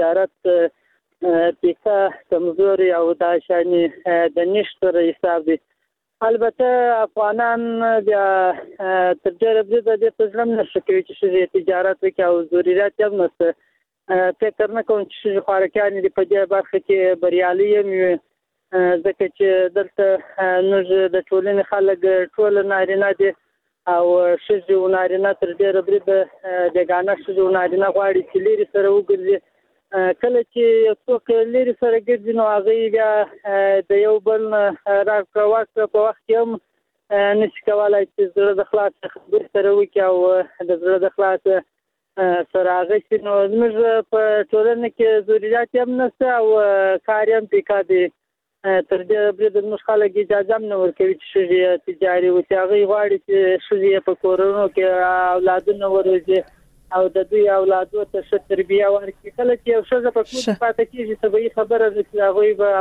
تجارت پیسه کمزوري او دا شانې د نشت سره حساب دی. البته افغانان بیا تر ډېره بریده دې ته زړه نه ښه کوي چې ښځې تجارت وکړي او ضرورت هم نشته. فکر نه کوم چې ښځې خوارکیانې دي په دې برخه کې بریالي هم وي، ځکه چې دلته موږ د ټولنې خلک ټول نارینه دي او ښځې او نارینه تر ډېره بریده بېګانه ښځې او نارینه غواړي چې لرې سره وګرځي. کله چې یو څوک لرې سره ګرځي نو هغوی بیا د یو بل نه راکړه ورکړه په وخت کې هم نشي کولی چې زړه د خلاصه خبرې سره وکړي او د زړه د خلاصه سره هغه شي. نو زموږ په ټولنه کې ضرورت هم نشته او کار هم پیکا دی. تر دې بریده زموږ خلک اجازه هم نه ورکوي چې ښځې تجاري وکړي. هغوی غواړي چې ښځې په کورونو کې اولادونه وروزي او د دوی اولادو ته ښه تربیه ورکړي. کله چې یو ښځه په کور کې پاتې کېږي طبیعي خبره ده چې هغوی به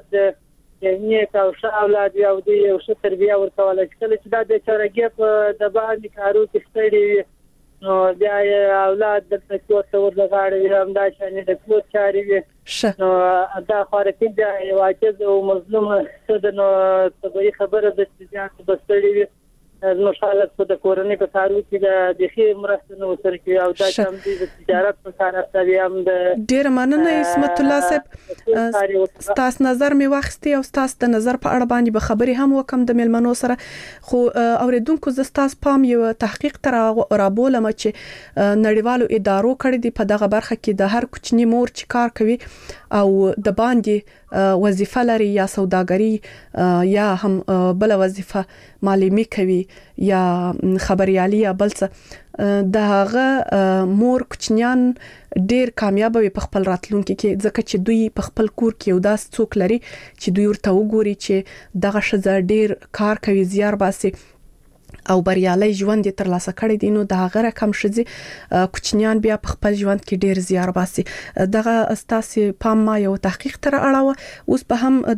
ازاد نیک او ښه اولاد وي او دوی یو ښه تربیه ورکولی شي. کله چې دا بېچارهګي په د باندې کارو کې ستړي وي نو بیا یې اولاد دلته کور ته ورلغاړه وي، همدا شانې د کور چارې وي. نو دا خوارکي بیا یو عاجز او مظلومه ښه ده. نو طبیعي خبره ده چې زیات به ستړي وي. زموږ خلک په د کورنۍ په کارو کې د بیخي مرسته نه ورسره کوي او دا چې هم دوی د تجارت په کار اخته وي هم د ډېره مننه عصمت الله صاحب. ستاسو نظر مې واخیستی او ستاسو د نظر په اړه باندې به خبرې هم وکم د مېلمنو سره. خو اوریدونکو زه ستاسو پام یو تحقیق تر رابولم چې نړیوالو ادارو کړی دی په دغه برخه کې د هر کوچنی مور چې کار کوي او د باندې وظیفه لري یا سوداګری یا هم بل وظیفه معلمي کوي یا خبريالي یا بل څه، د هغه مور کوچنیان ډیر کامیاب وي په خپل راتلونکي کې ځکه چې دوی په خپل کور کې یو داس څوک لري چې دوی ورته وګوري چې دغه ښځه ډیر کار کوي، زیار باسي او بریالي ژوند تر لاسه کړی دي. نو د هغه رقم شځي کوچنیان بیا په خپل ژوند کې ډیر زیار باسي. دغه استاسي پام ما یو تحقیق تر اړه اوس به هم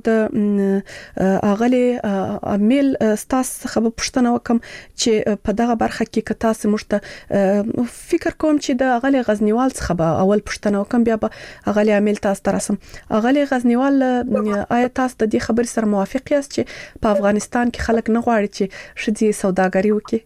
د اغلی امیل استاس خبر پښتنه وکم چې په دغه برخه کې کتا سه مشته فکر کوم چې د اغلی غزنیوال څخه به اول پښتنه وکم بیا به اغلی امیل تاسو ترسم. اغلی غزنیوال آیا تاسو د دې خبر سره موافق یاست چې په افغانستان کې خلک نه غواړي چې شځي سوداګر وکي؟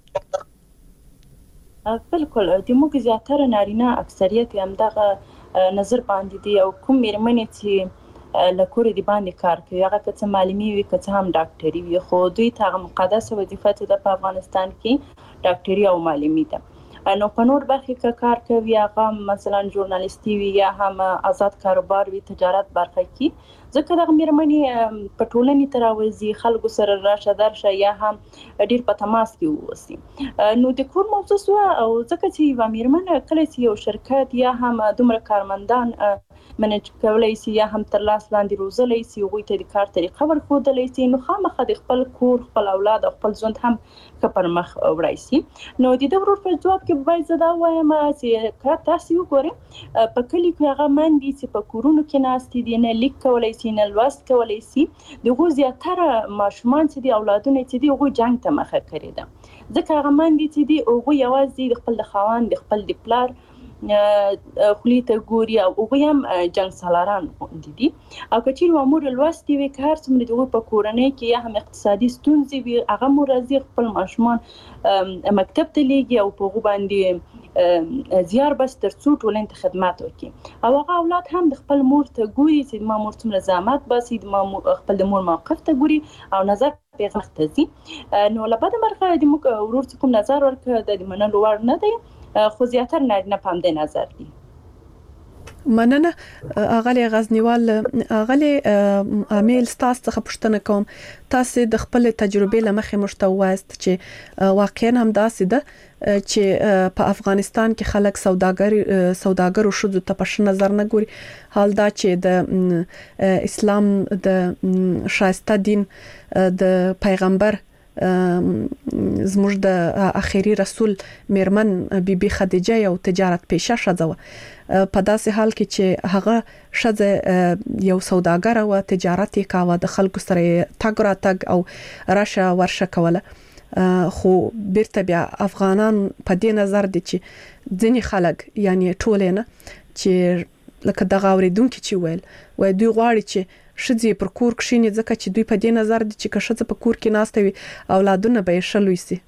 بالکل د موږ زیاتره نارینه اکثریت هم دغه نظر باندې دي او کوم مېرمنې چې لکور دي باندې کار کوي هغه که معلمي وي که هم ډاکټري وي خو دوی ته مقدسه وظیفه ده په افغانستان کې ډاکټري او معلمي ده. نو په نور برخه کې کار کوي هغه مثلا ژورنالیستي وي یا هم آزاد کاروبار وي تجارت برخه کې ځکه دغه مېرمنې په ټولنې تراوزي خلکو سره راشه درشه یا هم ډیر په تماس کې ووسی. نو د کور موضوع سو او ځکه چې یو مېرمنه کله چې یو شرکت یا هم دومره کارمندان منیج کولای شي یا هم تر لاس لاندې روزلای شي او ته د کار طریقه ورخودلای شي نو خامخا د خپل کور خپل اولاد او خپل ژوند هم کپر مخ وړای شي. نو د دې ورور په جواب کې باید زدا وایم چې کا تاسو وګورئ په کلی کې هغه مندي چې په کورونو کې ناستي دي نه لیک کولای شي نه لوست کولای شي دغه زیاتره ماشومان چې دی اولادونه چې دی هغه جنگ ته مخه کړی ده ځکه هغه مندي چې دی هغه یوازې د خپل خاوند د خپل د پلار خلیته ګوري او هغه هم جنگ سالاران دي او کچیر و امور لوستي وي کار څومره دغه په کورنۍ کې یا هم اقتصادي ستونزې وي هغه مرزي خپل ماشومان مکتب ته لیږي او په هغه باندې زیار بس تر څو ټولنې ته خدمات وکړي او هغه اولاد هم د خپل مور ته ګوري چې ما مور څومره زحمت باسي د ما خپل د مور موقف ته ګوري او نظر پیغام ته ځي نو لبد مرغه د موږ ورور کوم نظر ورکړه د منلو وړ نه دی خو زیاتره نه پام د نظر دی مننه اغلی غزنیوال اغلی امیل تاسو څخه پوښتنه کوم تاسو د خپل تجربې لمخې مشتوایست چې واقعا هم داسې ده چې په افغانستان کې خلک سوداګر سوداګر او شذو ته په نظر نه ګوري حال دا چې د اسلام د شایسته دین د پیغمبر زموږ د اخیری رسول میرمن بیبي خدیجه یو تجارت پیشه شوه په داسې حال کې چې هغه شذ یو سوداګر او تجارت یې کاوه د خلکو سره تګ را تګ او راشه ورشه کوله خو بیرته بیا افغانان په دې نظر دي چې ځینې خلک یعنی ټول نه چې لکه د غاوریدونکو چې ویل وای دوی غواړي چې شذې پر کور کښینې ځکه چې دوی په دې نظر دي چې کښه په کور کې ناشته وي اولادونه به یې شلوي سي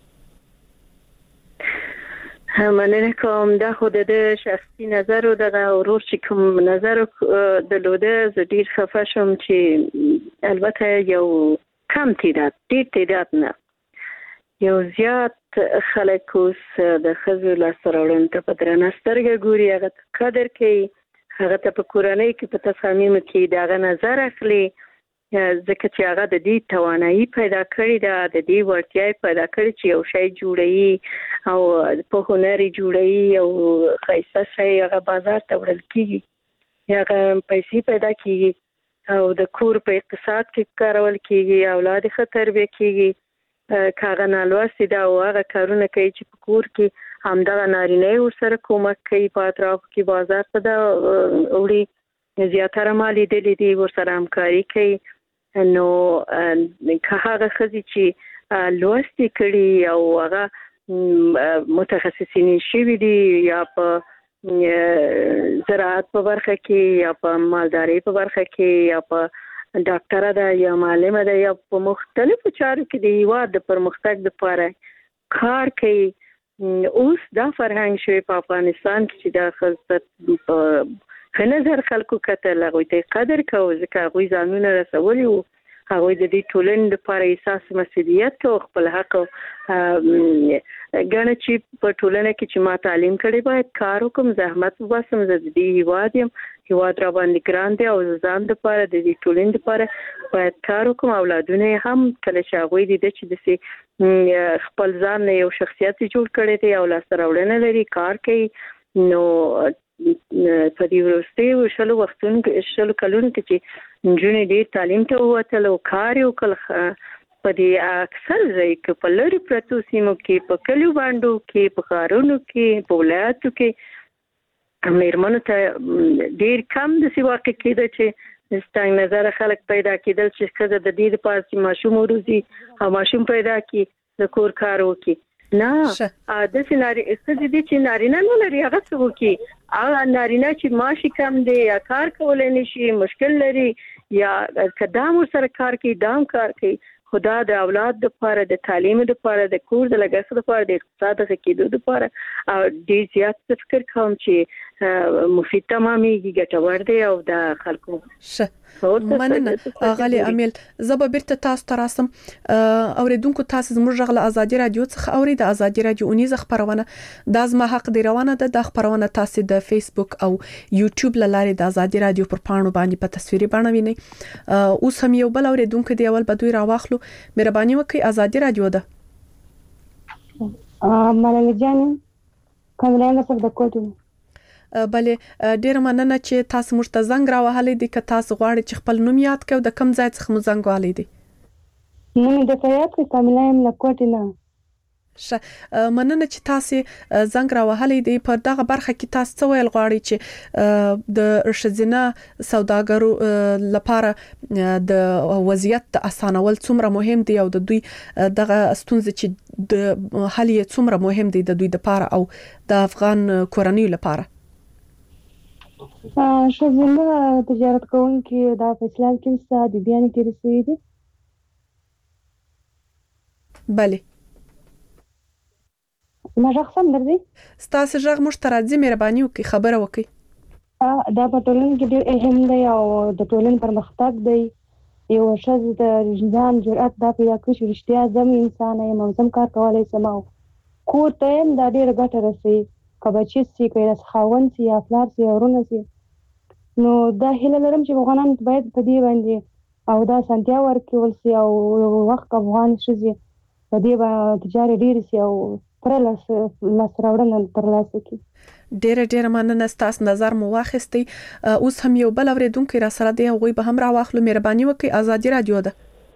مننه کوم دا خو د شخصي نظر او د ورور چې کوم نظر د لوده ز ډیر خفه شم چې البته یو کم تعداد ډیر تعداد نه یو زیات خلک اوس د خزو لاسرولن ته په درنه سترګه ګوري هغه قدر کوي هغه ته په کورنۍ کې په تصامیم کې دا نظر اخلي ځکه چې هغه د دې توانایي پیدا کړې ده د دې ورتیا پیدا کړې چې یو شی جوړي او په هنري جوړي او خیسه شي هغه بازار ته وړل کیږي هغه پیسې پیدا کیږي او د کور په اقتصاد کې کارول کیږي اولاد خطر به کیږي کاغه نالوستي دا او هغه کارونه کوي چې په کور کې همدغه نارینه ورسره کومک کوي په اطراف کې بازار ته دا وړي زیاتره مالي دلی دی ورسره همکاري کوي نو که هغه خزي چې لوستي کړي او هغه متخصصین شوي دي یا په زراعت په برخه کې یا په مالداري په برخه کې یا په ډاکټره ده یا معلمه ده یا په مختلفو چارو کې د هیواد د پرمختګ لپاره کار کوي اوس دا فرهنګ شوی په افغانستان کې چې دا خلک په په نظر خلکو کتل هغوی ته قدر کوو ځکه هغوی ځانونه رسولي وو هغوی د دې ټولنې لپاره احساس مسؤلیت کوي خپل حق ګڼه چې په ټولنه کې چې ما تعلیم کړی باید کار وکم زحمت وباسم زه د دې هیواد یم هیواد را باندې ګران دی او ځان لپاره د دې ټولنې لپاره باید کار وکم اولادونه هم کله چې هغوی دي چې داسې خپل ځان یو شخصیت جوړ کړی دی او لاسته راوړنه لري کار کوي نو په دې وروستیو شلو وختونو کې شلو کلونو کې چې نجونې ډېر تعلیم ته ووتل او کار یې وکړ په دې اکثر ځای کې په لرې پرتو سیمو کې په کلیو باندو کې په ښارونو کې په ولایاتو کې مېرمنو ته ډېر کم داسې واقع کېده چې ستنګ نظر خلک پیدا کېدل چې ښځه د دې لپاره چې ماشوم وروزي او ماشوم پیدا کړي د کور کار وکړي نه د سيناري استدې دي چې نارینه نه لري هغه څه وکي هغه نارینه چې ماشي کم دی یا کار کولای نشي مشکل لري یا قدم سره کار کوي دام کار کوي خدا د اولاد د لپاره د تعلیم د لپاره د کور د لګښت لپاره د اقتصاد د کېدو لپاره او ډیر زیات فکر کوم چې مفید تمامي ګټور دی او د خلکو مننه غالي امیل زب بیرته تاسو ته راسم اوریدونکو تاسو زموږ غل ازادي رادیو څخه اوري د ازادي رادیو اونیزه خبرونه د ازما حق دی روانه ده د خبرونه تاسو د فیسبوک او یوټیوب لاري د ازادي رادیو پر پاڼو باندې په تصویري بڼه ویني اوس هم یو بل اوریدونکو دی اول بدوی راواخلو مهرباني وکړئ ازادي رادیو ده ملالۍ جان کومه په دکوټو بلې ډیر مننه چې تاسو موږ ته زنګ راوهلې دي که تاسو غواړئ چې خپل نوم یاد کړئ د کوم ځای څخه مو زنګ والي دي نو د فیاض کاملایم لکوټ نه ش مننه چې تاسو زنګ راوهلې دي په دغه برخه کې تاسو څه ویل غواړئ چې د شذینه سوداګرو لپاره د وضعیت اسانول څومره مهم دي او د دوی دغه ستونزې چې د حل یې څومره مهم دي د دوی لپاره او د افغان کورنیو لپاره شذینه تجارت کوونکي د اسلام کې څه د بیان کې رسېږي دي بله ما شخصا درځي ستاسو ژغ موږ ته راځي، مهرباني وکړئ خبره وکړئ. دا په ټولنه کې ډېر اهم دی او د ټولنې پرمختګ دی. یو ښځه د ځان جرأت دا پیدا کړي چې رښتیا زم انسان یم او زم کار کولی شم او کور ته یم دا ډېره ګټه رسوي، که بچي شي که یې خاوند شي یا پلار شي یا ورونه شي. نو دا هیله لرم چې افغانان باید په دې باندې او دا اسانتیا ورکول شي او وخت افغان ښځې په دې باندې تجارت ډېرې شي او پوره لاسته راوړنه ترلاسه کړي. ډېره ډېره مننه، ستاسو نظر مو واخیستی. اوس هم یو بل اورېدونکی را سره دی، هغوی به هم راواخلو. مهرباني وکړئ، ازادي راډیو ده.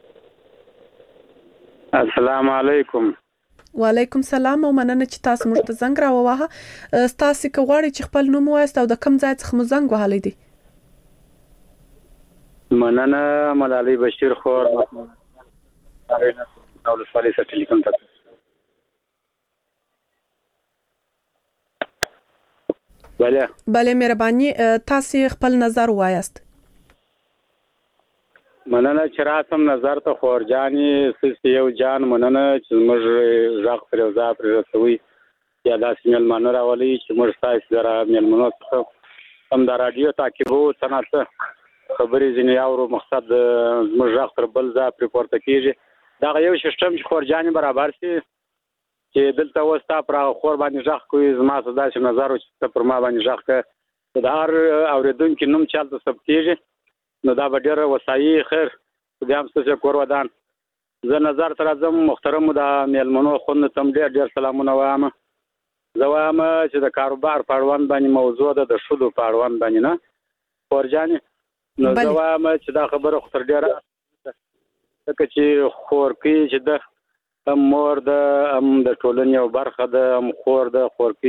السلام علیکم. وعلیکم سلام او مننه چې تاسو موږ ته زنګ راووهه. ستاسو که غواړئ چې خپل نوم ووایاست او د کوم ځای څخه مو زنګ وهلی دی؟ مننه، ملالۍ بشیر خور ولسوالۍ څخه ټلیفون ته. بله بله مهرباني، تاسو خپل نظر وایاست. مننه چې راسم نظر ته خورجانې سیسې یو جان مننه چې موږ غږ پر یو ځای پرې رسوي یا داسې میلمانه راولي چې موږ ستاسو د میلمنو څخه هم د راډیو تعقیبو څه نه څه خبرې ځینې اورو، مقصد زموږ غږ تر بل ځای پرې پورته کېږي. دغه یو سیسټم چې خورجانې برابر شي چې دلته اوس تا پر هغه خور باندې غږ کوي، زما څه داسې نظر و چې ته پر ما باندې غږ کوې، د هر اورېدونکي نوم چې هلته ثبتېږي نو دا به ډېره وسایي خیر بیا هم ستاسو کور ودان. زه نظر ته راځم، محترمو د میلمنو خوندو ته هم ډېر ډېر سلامونه وایم. زه وایم چې د کاروبار په اړوند باندې موضوع ده، د ښځو په اړوند باندې نه خورجانې. نو زه وایم چې دا خبره خو تر ډېره ځکه چې خورکۍ چې ده هم مور ده، هم د ټولنې یو برخه ده، هم خور ده. خورکۍ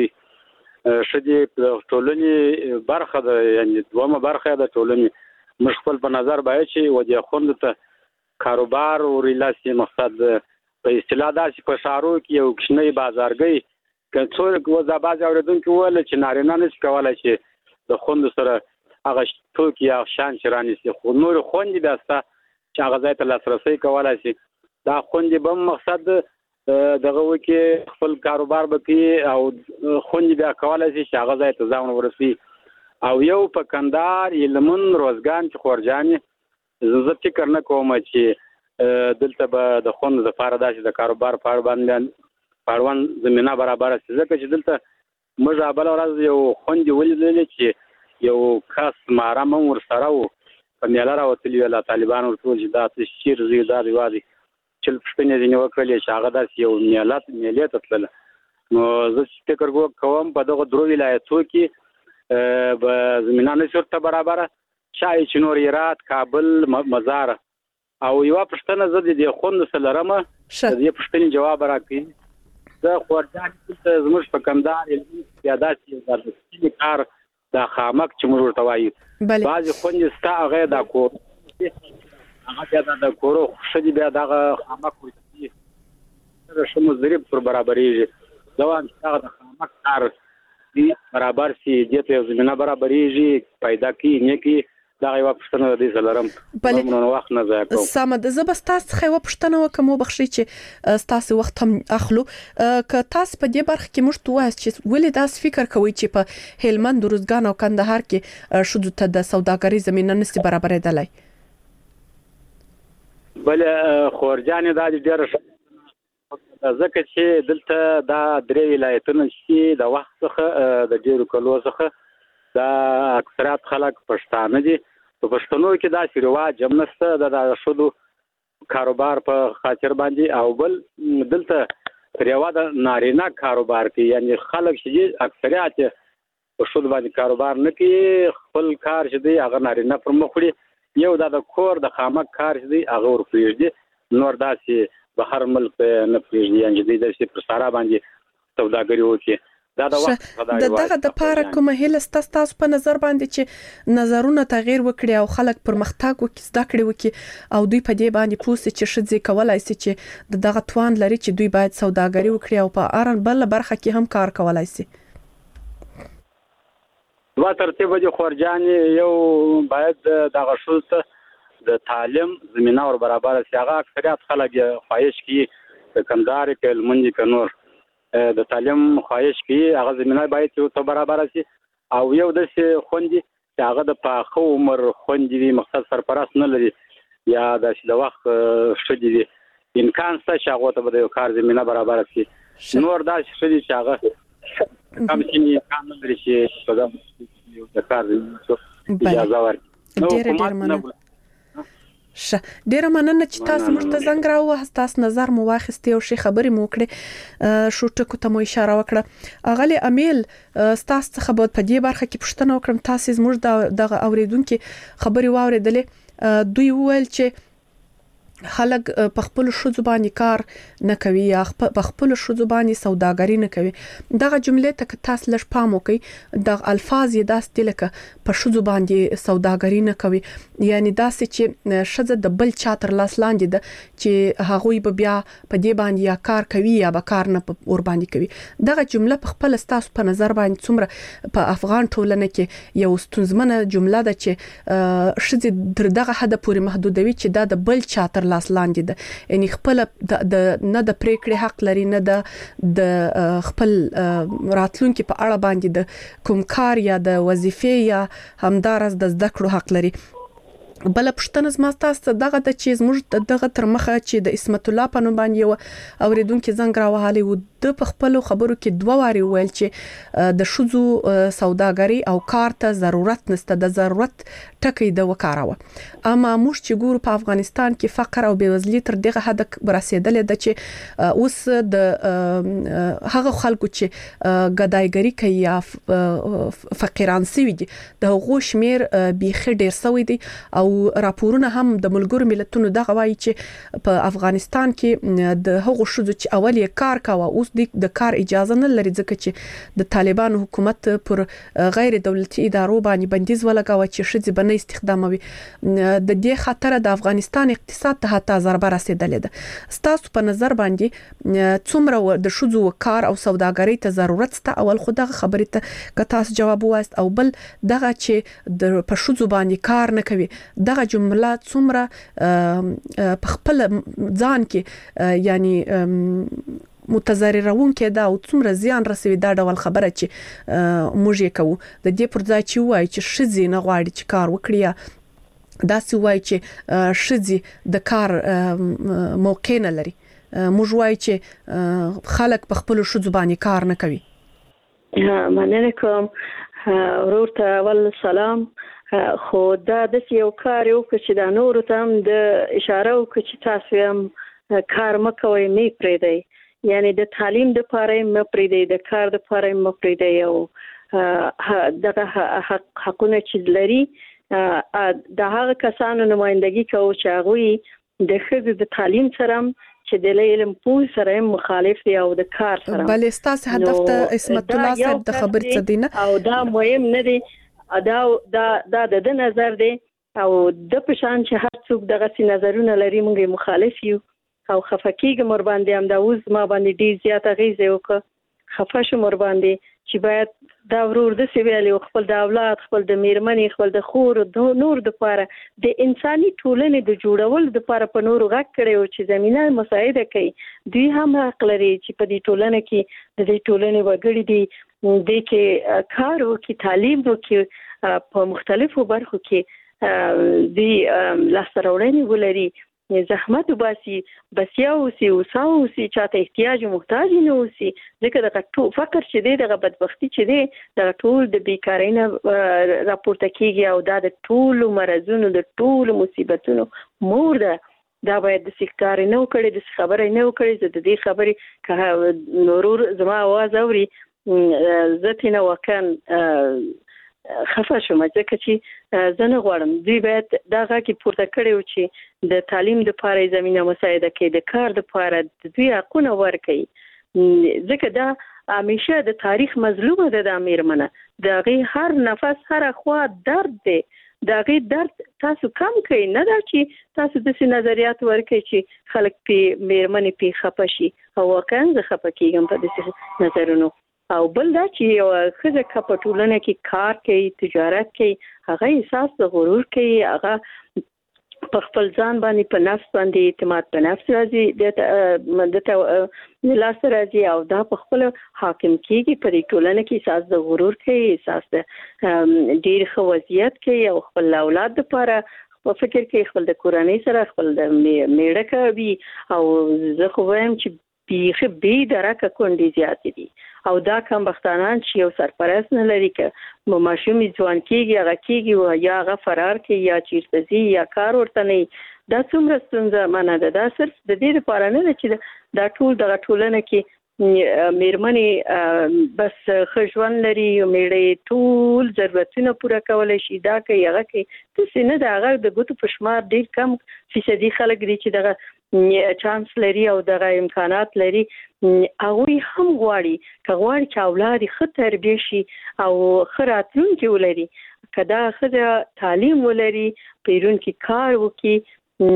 ښځې د ټولنې برخه ده، یعنې دومه برخه د ټولنې. موږ خپل په نظر باید چې ودې خوندو ته کاروبار ورلاسي، مقصد په اصطلاح داسې په ښارو کې یو کوچنی بازارګۍ که څوک وځه بعضې اورېدونکي وویل چې نارینه نشي کولی چې د خوندو سره هغه توکي یا شیان چې رانیسي، خو نورې خوندې بیا شته چې هغه ځای ته لاسرسی کولی شي. دا خوندې به هم مقصد دغه وکړي، خپل کاروبار به کوي او خوندې بیا کولی شي چې هغه ځای ته ځان ورسوي. او یو په کندهار هلمند روزګان کې خورجانې زه فکر نه کوم چې دلته به د خوندو دپاره داسې د کاروبار په اړه باندې په اړوند زمینه برابره شي، ځکه چې دلته موږ بله ورځ یو خوندې ولیدلې چې یو کس محرم هم ورسره و، په میله راوتلي ویل طالبان ورته وویل چې دا څه شیر زوی دا رواج چل پوښتنې ځینې وکړلې چې هغه داسې یو میله میلې ته تلله. نو زه فکر کوم په دغه درو ولایتو کې به زمینه نشي ورته برابره، شاید چې نور هرات، کابل، مزار. او یوه پوښتنه زه د دې خوندو څه لرم، د دې پوښتنې جواب راکړي. زه خورجانې دلته زموږ په کندهار یا داسې د سپینې کار دا خامک چې موږ ورته وایو بعضې خوندې شته، هغه یې دا کور هغه بیا د کورو ښځې بیا دغه خامک ورته ښه مضرب پر برابرېږي. زه وایم چې هغه د خامک کار برابر شي، دې ته یو زمینه برابرېږي، پیدا کړي نه کړي. دغه یوه پوښتنه د دې څه لرم، نو وخت نه ضایع کوم. سمه ده، زه به ستاسو څخه یوه پوښتنه وکړم، وبخښئ چې ستاسو وخت هم اخلو. که تاسو په دې برخه کې موږ ته ووایاست چې ولې داسې فکر کوئ چې په هلمند، روزګان او کندهار کې ښځو ته د سوداګرۍ زمینه نشي برابرېدلی؟ بله خورجانې دا ډېره ښه ځکه چې دلته دا درې ولایتونه چې د وخت څخه د ډېرو کلو څخه دا اکثریت خلک پښتانه دي. په پښتنو کې داسې رواج هم نشته د ښځو کاروبار په خاطر باندې. او بل دلته پر یوه د نارینه کاروبار کې، یعنې خلک چې دي اکثریت په ښځو باندې کاروبار نه کوي، خپل کار چې دی هغه نارینه پر مخ وړي. یو دا د کور د خامک کار چې دی هغه ورپرېږدي، نور داسې بهر ملک نه پرېږدي، یعنې دوی داسې پر سارا باندې سوداګري وکړي. دا د وخت د دغه دپاره کومه هیله شته ستاسو په نظر باندې چې نظرونه تغییر وکړي او خلک پرمختګ وکړي، زده کړې وکړي او دوی په دې باندې پوه شي چې ښځې کولی شي چې د دغه توان لري چې دوی باید سوداګري وکړي او په هر بله برخه کې هم کار کولی شي؟ دوه ترتیبه دي خورجانې. یو باید دغه ښځو ته د تعلیم زمینه ور برابره شي. هغه اکثریت خلک یې خواهش کوي، که کندهار کې، هلمند کې، نور د تعلیم خواهش کوي هغه زمينه باید یو څه برابر شي او یو د خوندي چې هغه د پاخه عمر خوندي وي مقصد سرپرست نه لري یا د د وخت شدي دي امکان شته چې هغه ته د کار زمينه برابر شي نور دا شدي چې هغه کم شي امکان نه لري چې په دغه د کار اجازه ورکړي ډېر ډېر مننه ش ډیره مننه چې تاسو موږ ته زنګ راووه تاسو نظر مو واخیستي او شي خبرې مو کړې شو ټکو ته مو اشاره وکړه اغلی امیل تاسو څخه به په دې برخه کې پوښتنه وکړم تاسو موږ د اوریدونکو خبرې واوریدلې دوی وویل چې خلک په خپل شوزو باندې کار نه کوي یا په خپل شوزو باندې سوداګری نه کوي دغه جمله ته تاسو لږ پام وکړئ د الفاظ یې داسې لکه په شوزو باندې سوداګری نه کوي یعنی داسې چې شزه د بل چاتر لاس لاندې ده چې هغه به بیا په دې باندې یا کار کوي یا به کار نه ور باندې کوي دغه جمله په خپل تاسو په نظر باندې څومره په افغان ټولنه کې یو ستونزمنه جمله ده چې شزه در دغه حد پورې محدودوي چې دا د بل چاتر لاس لاندې ده یعنی خپل د نه د پریکړې حق لري نه د خپل راتلونکو په اړه باندې د کوم کار یا د وظیفې یا همدارس د زده کړو حق لري بل پښتنه زما تاسو دغه د چیز موږ دغه تر مخه چې د اسمت الله په نوم باندې اوریدونکو زنګ راوهالي و د خپل خبرو کې دوه واری ویل چې د شوزو سوداګری او کار ته ضرورت نشته د ضرورت ټکی د وکاروه اما موږ چې ګورو په افغانستان کې فقر او بیوزلي تر دغه حد رسیدلې ده چې اوس د هغه خلکو چې ګدایګری کوي یا فقیران سوي دي د هغو شمیر بیخي ډیر سوي دي او راپورونه هم د ملګرو ملتونو دغه وایي چې په افغانستان کې د هغو شوزو چې اول یې کار کاوه اوس د کار اجازه نه لري ځکه چې د طالبانو حکومت پر غیر دولتي ادارو باندې بندیز ولګاوه چې شذ بنه استخداموي د دې خاطر د افغانستان اقتصاد ته حتی ضربه رسیدلې ده ستاسو په نظر باندې څومره د شذ کار او سوداګرۍ ته ضرورت ست اول خو دغه خبرې ته که تاسو جواب وایست او بل دغه چې د په شذ باندې کار نه کوي دغه جمله څومره په خپل ځان کې یعنی متضررون کې دا او څومره زیان رسوي دا ډول خبره چې موږ یې کوو د دې پر ځای چې وایي چې شذ نه غواړي چې کار وکړي دا سی وایي چې شذ د کار موقع نه لري موږ وایي چې خلک په خپل شذ باندې کار نه کوي مننه کوم ورور ته ول سلام خو دا د یو کار یو چې دا نور ته هم د اشاره وکړي چې تاسو هم کار مکوئ نه پرېږدئ یعنی د تعلیم د پاره م پرېږدئ د کار د پاره م پرېږدئ او دغه حقونه چې لري د هغه کسانو نمائندګي کوي چې هغه د خځې د تعلیم سره چې د علم پوه سره مخالف دی او د کار سره بل استاس هدف ته اسمت الله صاحب د خبر څه دینه او دا مهم نه دی دا دا دا د نظر دی او د پشان چې هر څوک دغه سي نظرونه لري موږ مخالف یو او خفقېږم ور باندې هم دا اوس ما باندې ډیر زیاته غیزه وکړه خفه شم ور باندې چې باید دا ورور د سیویل خپل د اولاد خپل د میرمنې خپل د خور د نور د پاره د انساني ټولنې د جوړول د پاره په نور غږ کړي او چې زمينه مساعده کوي دوی هم حق لري چې په دې ټولنه کې د دې ټولنې وګړي دي د کې کار او کې تعلیم او کې په مختلفو برخو کې د لاسته ولري زحمت وباسي بس یو سی او ساو سی چاته احتیاج او محتاج نه اوسي ځکه د ټول فقر چې دی د بدبختی چې دی د ټول د بیکاری نه راپورته کیږي او د ټول مرزونو د ټول مصیبتونو مور ده دا باید د سکتار نه وکړي د خبرې نه وکړي د دې خبرې که نورور زما आवाज اوري زته نه وکن خفه شوم ځکه چې زه نه غواړم دوی باید دغه کې پورته کړي و چې د تعلیم د پاره زمينه مساعده کوي د کار د پاره د دوی حقونه ورکړي ځکه دا همیشه د تاریخ مظلومه ده د میرمنه دغه هر نفس هر خوا درد دی دغه درد تاسو کم کوي نه دا چې تاسو د سي نظریات ورکړي چې خلک په میرمنې په خپه شي او واقعا زه خپه کیږم په دې نظرونو او بل دا چې یو خزه په ټولنه کې کار کوي تجارت کوي هغه احساس د غرور کوي هغه په خپل ځان باندې په نفس باندې اعتماد په نفس راځي د د لاس راځي او دا په خپل حاکم کیږي په ټولنه کې احساس د غرور کوي احساس د ډیر ښه وضعیت کوي او خپل اولاد لپاره په فکر کې خپل د کورنۍ سره خپل د میړه کوي او زه خو وایم چې بیخي بی درکه کونډې زیاتې دي او دا کم بختانان چې یو سرپرست نه لري که ماشوم ځوان کېږي هغه کېږي یا هغه فرار کوي یا چیرته ځي یا کار ورته نه دا څومره ستونزه منه ده دا صرف د دې لپاره نه ده چې دا ټول دغه ټولنه کې میرمنې بس ښه ژوند لري میړه ټول ضرورتونه پوره کولی شي دا کوي هغه کوي داسې نه ده هغه د ګوتو په شمار ډېر کم فیصدي خلک دي چې دغه چانس لري او دغه امکانات لري هغوی هم غواړي که غواړي چې اولاد یې ښه تربیه شي او ښه راتلونکی ولري که دا ښځه تعلیم ولري پیرونکي کار وکړي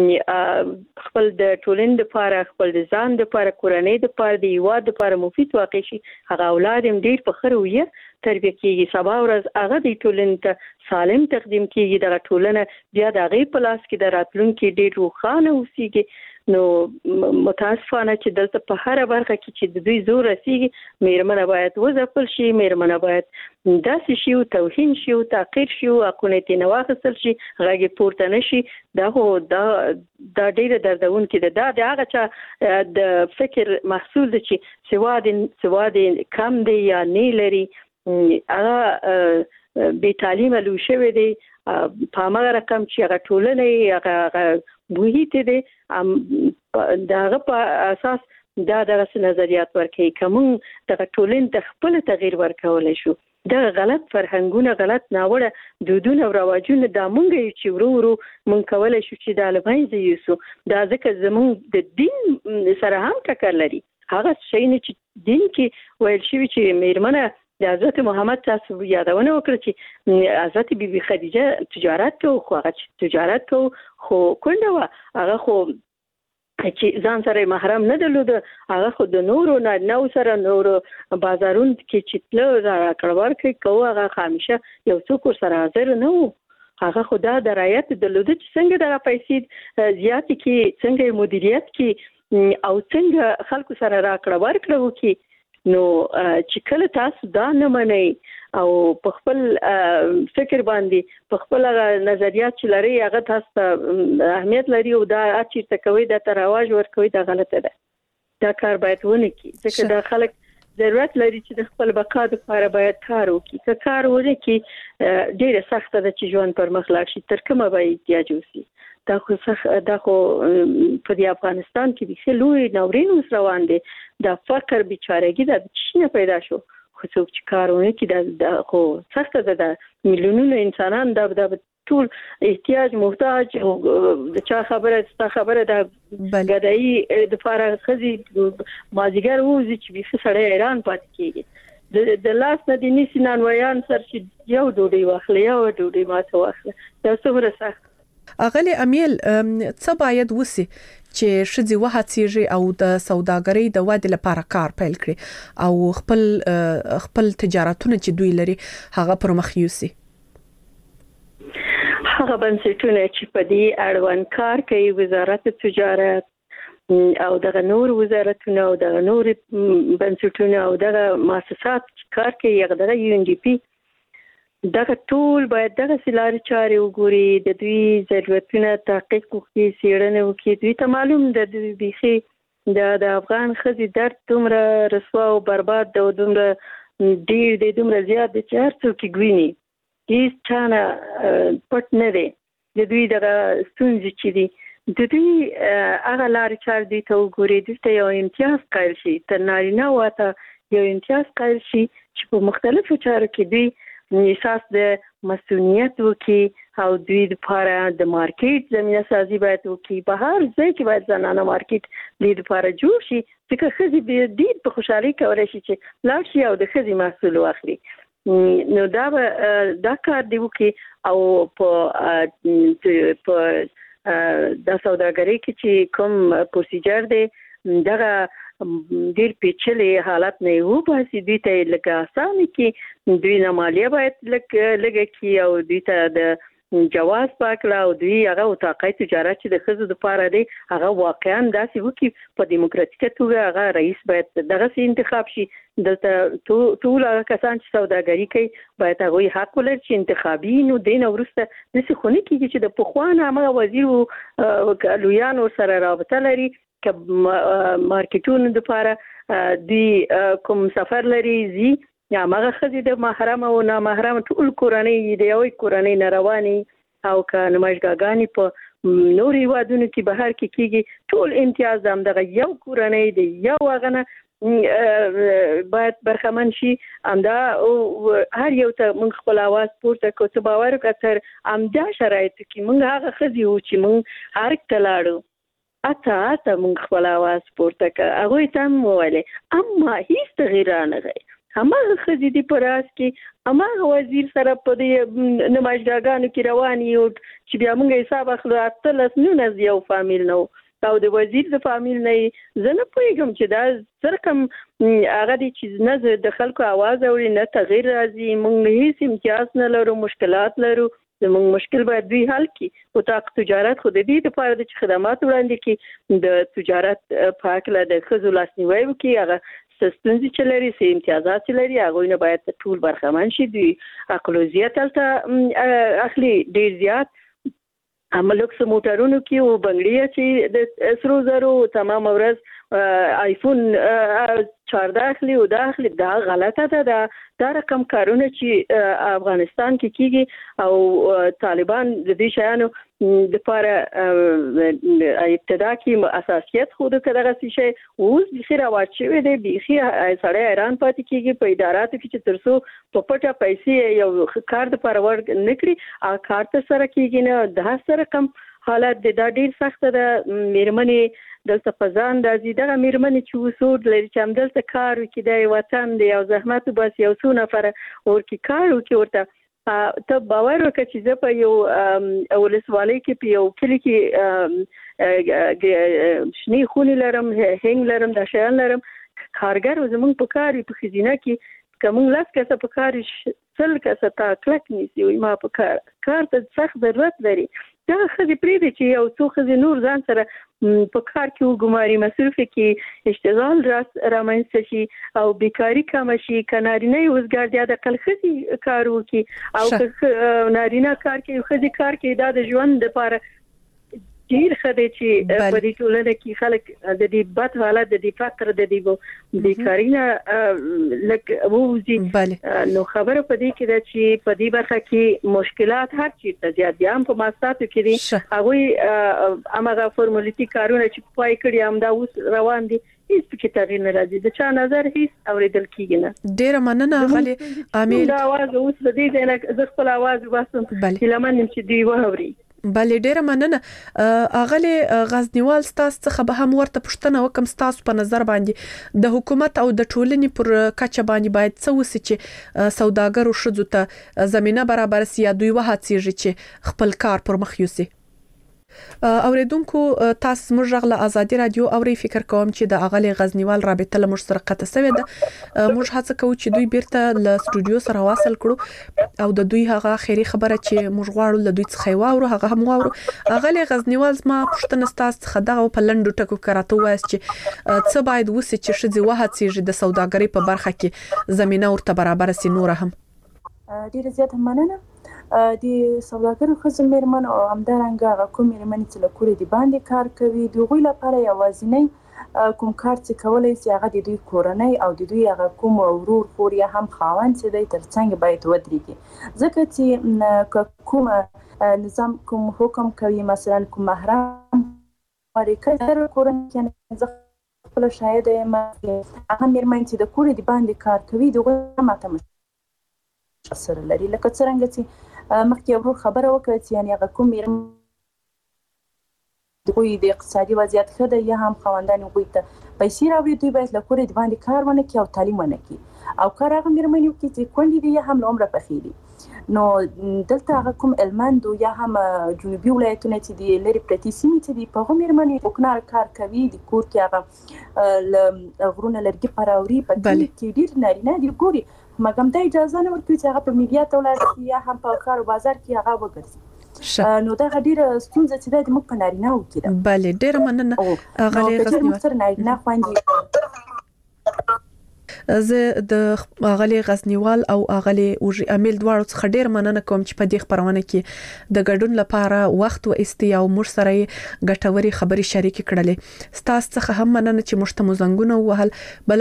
خپل د ټولنې لپاره خپل د ځان لپاره کورنۍ لپاره د هیواد لپاره مفید واقع شي هغه اولاد هم ډېر په ښه رویه تربیه کېږي سبا ورځ هغه د ټولنې ته سالم تقدیم کېږي دغه ټولنه بیا د هغې په لاس کې د راتلونکي ډېر روښانه اوسېږي نو متاسفانه چې دلته په هر برخه کې چې د دوی زور رسیږي میرمنه باید وځپل شي میرمنه باید داسې شي او توهین شي او تحقیر شي او حقونه یې نه واخیستل شي غږ یې پورته نه شي دا خو دا دا ډېره دردونکې ده دا د هغه چا د فکر محصول ده چې سواد سواد کم دی یا نه لري هغه بې تعلیمه لوی شوی دی په هماغه رقم چې هغه ټولنه هغه محیط دی د هغه په اساس دا دغه نظریات ورکوي که موږ دغه ټولنې ته خپل تغییر ورکولی شو دغه غلط فرهنګونه غلط ناوړه دودونه او رواجونه دا موږ یو چې ورو ورو موږ کولی شو چې دا له منځه یوسو دا ځکه زموږ د دین سره هم ټکر لري هغه شی نه چې دین کې ویل شوي چې میرمنه د حضرت محمد تاسو یادونه وکړه چې حضرت بیبي خدیجه تجارت کوي خو هغه تجارت کوي خو کونډه وه هغه خو چې ځان سره محرم نه درلوده هغه خو د نورو نارینهو سره نورو بازارونو کې چې تله راکړه ورکړې کوه هغه همیشه یو څوک ورسره حاضر نه و هغه خو دا درایت درلوده چې څنګه دغه پیسې زیاتې کړي څنګه مدیریت کړي او څنګه خلکو سره راکړه ورکړه وکړي نو چې کله تاسو دا نه منئ او په خپل فکر باندې په خپل نظریات چې لري هغه تاسو ته اهمیت لري او دا چیرته کوي دا ته رواج ورکوي دا غلطه ده دا کار باید ونه کړي ځکه دا خلک ضرورت لري چې د خپل بقا لپاره باید کار وکړي که کار ونه کړي ډېره سخته ده چې ژوند پر مخ لاړ شي تر کومه به احتیاج وشي دا خو دا خو په دې افغانستان کې د لوی ناورین اوس روان دی دا فقر بیچارهګي دا چې نه پیدا شو خو څوک چې کارونه کې دا خو سخته ده د میلیونونو انسانان دا د ټول احتیاج محتاج د چا خبره ستا خبره د غدایي د لپاره خزي مازیګر وځي چې به سړی ایران پات کېږي د لاس نه د نسینان ویان سر چې یو ډوډۍ واخلې یو ډوډۍ ماته واخلې دا څومره سخت اغلی امیل څه باید وسی چې شذي وهڅیږي او د سوداګرۍ د ودې لپاره کار پیل کړي او خپل خپل تجارتونه چې دوی لري هغه پر مخ یوسي هغه بنسټونه چې په دې اړوند کار کوي وزارت تجارت او دغه نور وزارتونه او دغه نور بنسټونه او دغه مؤسسات چې کار کوي هغه د یو ان ډي پی دغه ټول باید دغه سلاري چارې وګوري د دوی ضرورتونه تحقیق وکړي څېړنه وکړي دوی ته معلوم ده د بيخي د د افغان ښځې درد دومره رسوا او برباد ده او دومره ډېر دی دومره زیات دی چې هر څوک یې ګویني هېڅ چا نه پټ نه دی د دوی دغه ستونزې چې دي د دوی هغه لارې چارې دوی ته وګوري دوی ته یو امتیاز قایل شي تر نارینه‌وو ته یو امتیاز قایل شي چې په مختلفو چارو کې دوی احساس د مسؤلیت وکړي او دوی لپاره د مارکیټ زمینه سازي باید وکړي په هر ځای کې باید زنانه مارکیټ دوی لپاره جوړ شي ځکه ښځې به ډېر په خوشحالۍ کولی شي چې لاړ شي او د ښځې محصول واخلي نو دا به دا کار دی وکړي او په په د سوداګرۍ کې چې کوم پروسیجر دی دغه ډیر پیچلي حالت نه وو باسي دوی ته لکه اسانه کې دوی نه مالیه باید لکه لګه کی او دوی ته د جواز پاکړه او دوی هغه وتاقای تجارت چې د خزو د پاره دی هغه واقعا داسې وکي په دیموکراتیکه توګه هغه رئیس باید دغه سي انتخاب شي دلته ټول هغه کسان چې سوداګري کوي باید هغه حق ولري چې انتخابي نو دین ورسته د څه خوني کیږي چې د پخوان هغه وزیر لویان سره رابطه لري ک مارکیټونو د پاره دی کوم سفر لري زی یا مغه خزي د محرم او نامحرم ټول کورنۍ د یوې کورنۍ نارواني او ک نمایشګاګانی په نوري وادونو کې بهر کې کیږي ټول امتیاز هم دغه یو کورنۍ دی یو غنه باید برخمن شي امدا هر یو ته موږ خپل आवाज پورته کوو څه باور کتر امدا شرایط کې موږ هغه خزي و چې موږ هر کلاړو اته اته موږ خپل आवाज پورته کوو هغه تم وله اما هیڅ تغییر نه غي هماغه خزي دی پراس کې هماغه وزیر سره په دې نمایشګاګانو کې رواني او چې بیا موږ حساب اخلو اتلس نو نه یو فامیل نو او د وزیر د فامیل نه زنه پوهیږم چې دا سره کوم هغه دي چې نه د خلکو आवाज اوري نه تغییر راځي موږ هیڅ امتیاز نه لرو مشکلات لرو زموږ مشکل باید دوی حل کړي او تاق تجارت خو د دې لپاره د خدمات وړاندې کړي د تجارت په اړه د خزو لاسنیوي وکړي هغه ستونزې چې لري سي امتیازات لري هغه نه باید ټول برخمن شي دوی اقلوزیت تلته اخلي ډیر زیات عملوکس موټرونو کې او بنگړي چې د سرو زرو تمام ورځ آیفون چارده اخلي او داخلي دا غلطه ده دا, دا رقم کارونه چې افغانستان کې کیږي او طالبان د دې شیانو د لپاره ابتدا کې اساسیت خود کړه شي اوس د خیره واچوي د بيخي سړی ایران پاتې کیږي په اداراتو کې چې ترسو په پټه پیسې یو کار د لپاره ورګ نکړي ا کار ته سره کیږي نه د سره کم حالت د ډیر سخت ده میرمنې دلته فزان د زیدغه میرمنې چې وسود لري چې هم دلته کار وکړي د وطن دی او زحمت بس یو څو نفر ورکی کار وکړي ورته ته باور وکړه چې زه په یو ولسوالۍ کې په یو کلی کې شنی خونی لرم هنګ لرم د شیان لرم کارګر زمونږ په کار په خزینه کې کوم لاس کسه په کار سل کسه تا کلک نیسی وي ما په کار کار ته سخت ضرورت لري دا خزي پریدي چې یو څو خزي نور ځان سره په کار کې وګماري مصرف کې اشتغال رامنځته شي او بیکاری کم شي کنارینه وزګار د خپل خزي کار وکي او نارینه کار کې خزي کار کې د ژوند لپاره ډیر خدای چې په دې ټولنه کې خلک د دې بد حالت د دې فقر د دې بیکارینا لکه ووزي نو خبره په دې کې ده چې په دې برخه کې مشکلات هر چیرته زیات دي هم په ماستاتو کې دي هغه امغه فورمالیټي کارونه چې پای کړی هم دا اوس روان دي هیڅ پکې تغییر نه راځي د چا نظر هیڅ اوریدل کیږي نه ډیر مننه غلي عامل دا आवाज اوس د دې نه زه خپل आवाज وباسم چې لمن چې دی وهوري بله ډیره مننه اغله غزنیوال ستاسو څخه به هم ورته پښتنه وکم ستاسو په نظر باندې د حکومت او د ټولنې پر کچه باندې باید څه وسی چې سوداګرو شذو ته زمينه برابر سي یا دوی وهڅیږي چې خپل کار پر مخ یوسي اوریدونکو تاسو موږ غله ازادي رادیو اوري فکر کوم چې د اغلی غزنیوال رابطه له موږ سره قطه سوي ده موږ هڅه کوو چې دوی بیرته له سټوډیو سره واصل کړو او د دوی هغه خیری خبره چې موږ غواړو له دوی څخه واورو هغه هم واورو اغلی غزنیوال زما پښتنه تاسو خدغه په لندو ټکو کراته وایي چې څه باید وسی چې شذي وهڅیږي د سوداګرۍ په برخه کې زمينه ورته برابر سي نور هم ډیر زیات مننه د سوداګرو خزم میرمن او همدارنګه کوم میرمن چې له کورې دی باندې کار کوي دوی لپاره یوازینی کوم کار چې کولای شي هغه د دوی کورنۍ او د دوی هغه کوم ورور خور یا هم خاوند چې د ترڅنګ باید ودرېږي ځکه چې کوم نظام کوم حکم کوي مثلا کوم محرم اړیکه در کورنۍ کې ځکه خپل شاید ما هغه میرمن چې د کورې دی باندې کار کوي دوی ماته سره لري لکه څنګه چې مخکې ورو خبره وکړه چې یعنی هغه کوم میرمن دوی د اقتصادي وضعیت ښه ده یا هم خاوندان هغوی ته پیسې راوړي دوی باید له کورې د باندې کار ونه کړي او تعلیم ونه کړي او کار هغه میرمنې وکړي چې کونډې دي یا هم له عمره پخې دي نو دلته هغه کوم هلمند یا هم جنوبي ولایتونه چې دي لرې پرتې سیمې چې دي په هغو میرمنې کوکنار کار کوي د کور کې هغه له غرونه لرګي پراوري په کلي کې ډېر نارینه دي ګوري مګم دا اجازه نه ورکوي چې هغه په میډیا ته ولاړ شي یا هم په ښار او بازار کې هغه وګرځي نو دا ډیره ستونزه چې د موږ په نارینه وکړه. بله ډیره مننه غلې غزنیوال. سره نارینه خوندې زه د اغلی غزنیوال او اغلی اوجی امیل دواړو څخه ډیر مننه کوم چې په دې خبرونه کې د ګډون لپاره وخت و استی او موږ سره ګټوري خبري شریک کړلې. ستاسو څخه هم مننه چې مشته مزنګونه وهل.